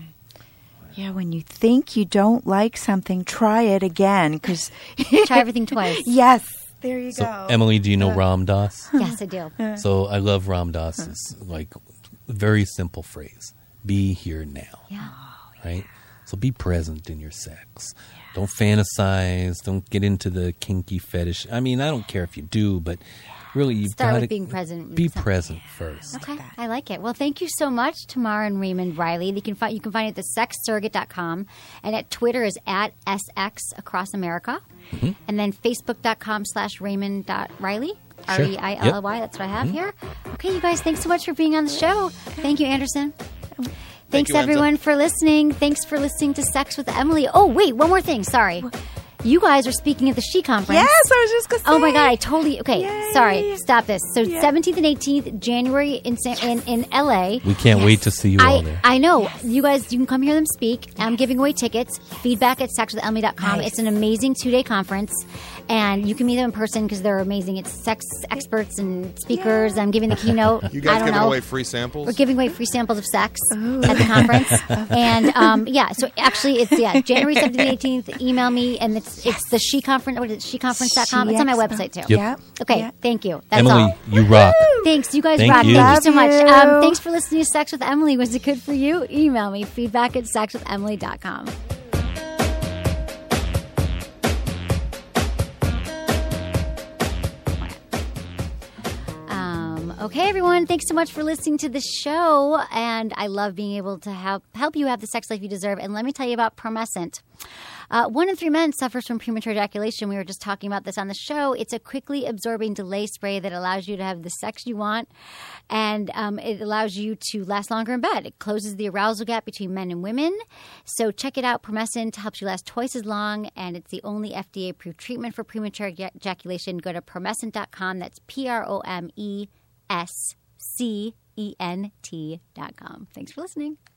Yeah, when you think you don't like something, try it again. Cause Try everything twice. Yes. There you So, go. Emily, do you know Ram Dass? Yes, I do. So I love Ram Dass's like very simple phrase: "Be here now." Yeah. Right. So be present in your sex. Don't fantasize. Don't get into the kinky fetish. I mean, I don't care if you do, but really, you've Start got with being present. Be So- present first. Okay, I like it. Well, thank you so much, Tamar and Raymond Riley. You can find you can find it at the sex surrogate dot com, and at Twitter is at S X Across America, Mm-hmm. and then Facebook dot com slash Raymond dot Riley. R Sure. E I L L Y. That's what I have Mm-hmm. here. Okay, you guys, thanks so much for being on the show. Thank you, Anderson. Thanks, you, Enza. everyone, for listening. Thanks for listening to Sex with Emily. Oh, wait, one more thing. Sorry. You guys are speaking at the She Conference. Yes, I was just gonna say. Oh my God! I totally okay. Yay. Sorry, stop this. So Yeah. seventeenth and eighteenth January in San, in in L A. We can't wait to see you all I there. I know you guys. You can come hear them speak. I'm giving away tickets. Feedback at sex with emily dot com. Nice. It's an amazing two day conference, and you can meet them in person because they're amazing. It's sex experts and speakers. I'm giving the keynote. You I guys don't giving know. away free samples? We're giving away free samples of sex at the conference, and um, yeah. So actually, it's yeah January seventeenth and eighteenth. Email me, and it's it's the She Conference. What is it? she conference dot com. It's on my She website too. Yep. Yep. Okay, Yep. thank you. That's Emily, all. you rock. Thanks. You guys Thank rock. you. Thank you so much. Love Um, you. thanks for listening to Sex with Emily. Was it good for you? Email me. Feedback at sex with emily dot com. Um, okay. Okay, everyone, thanks so much for listening to the show. And I love being able to help, help you have the sex life you deserve. And let me tell you about Promescent. Uh, one in three men suffers from premature ejaculation. We were just talking about this on the show. It's a quickly absorbing delay spray that allows you to have the sex you want, and um, it allows you to last longer in bed. It closes the arousal gap between men and women. So check it out. Promescent helps you last twice as long, and it's the only F D A-approved treatment for premature ejaculation. Go to promescent dot com. That's P R O M E S C E N T dot com. Thanks for listening.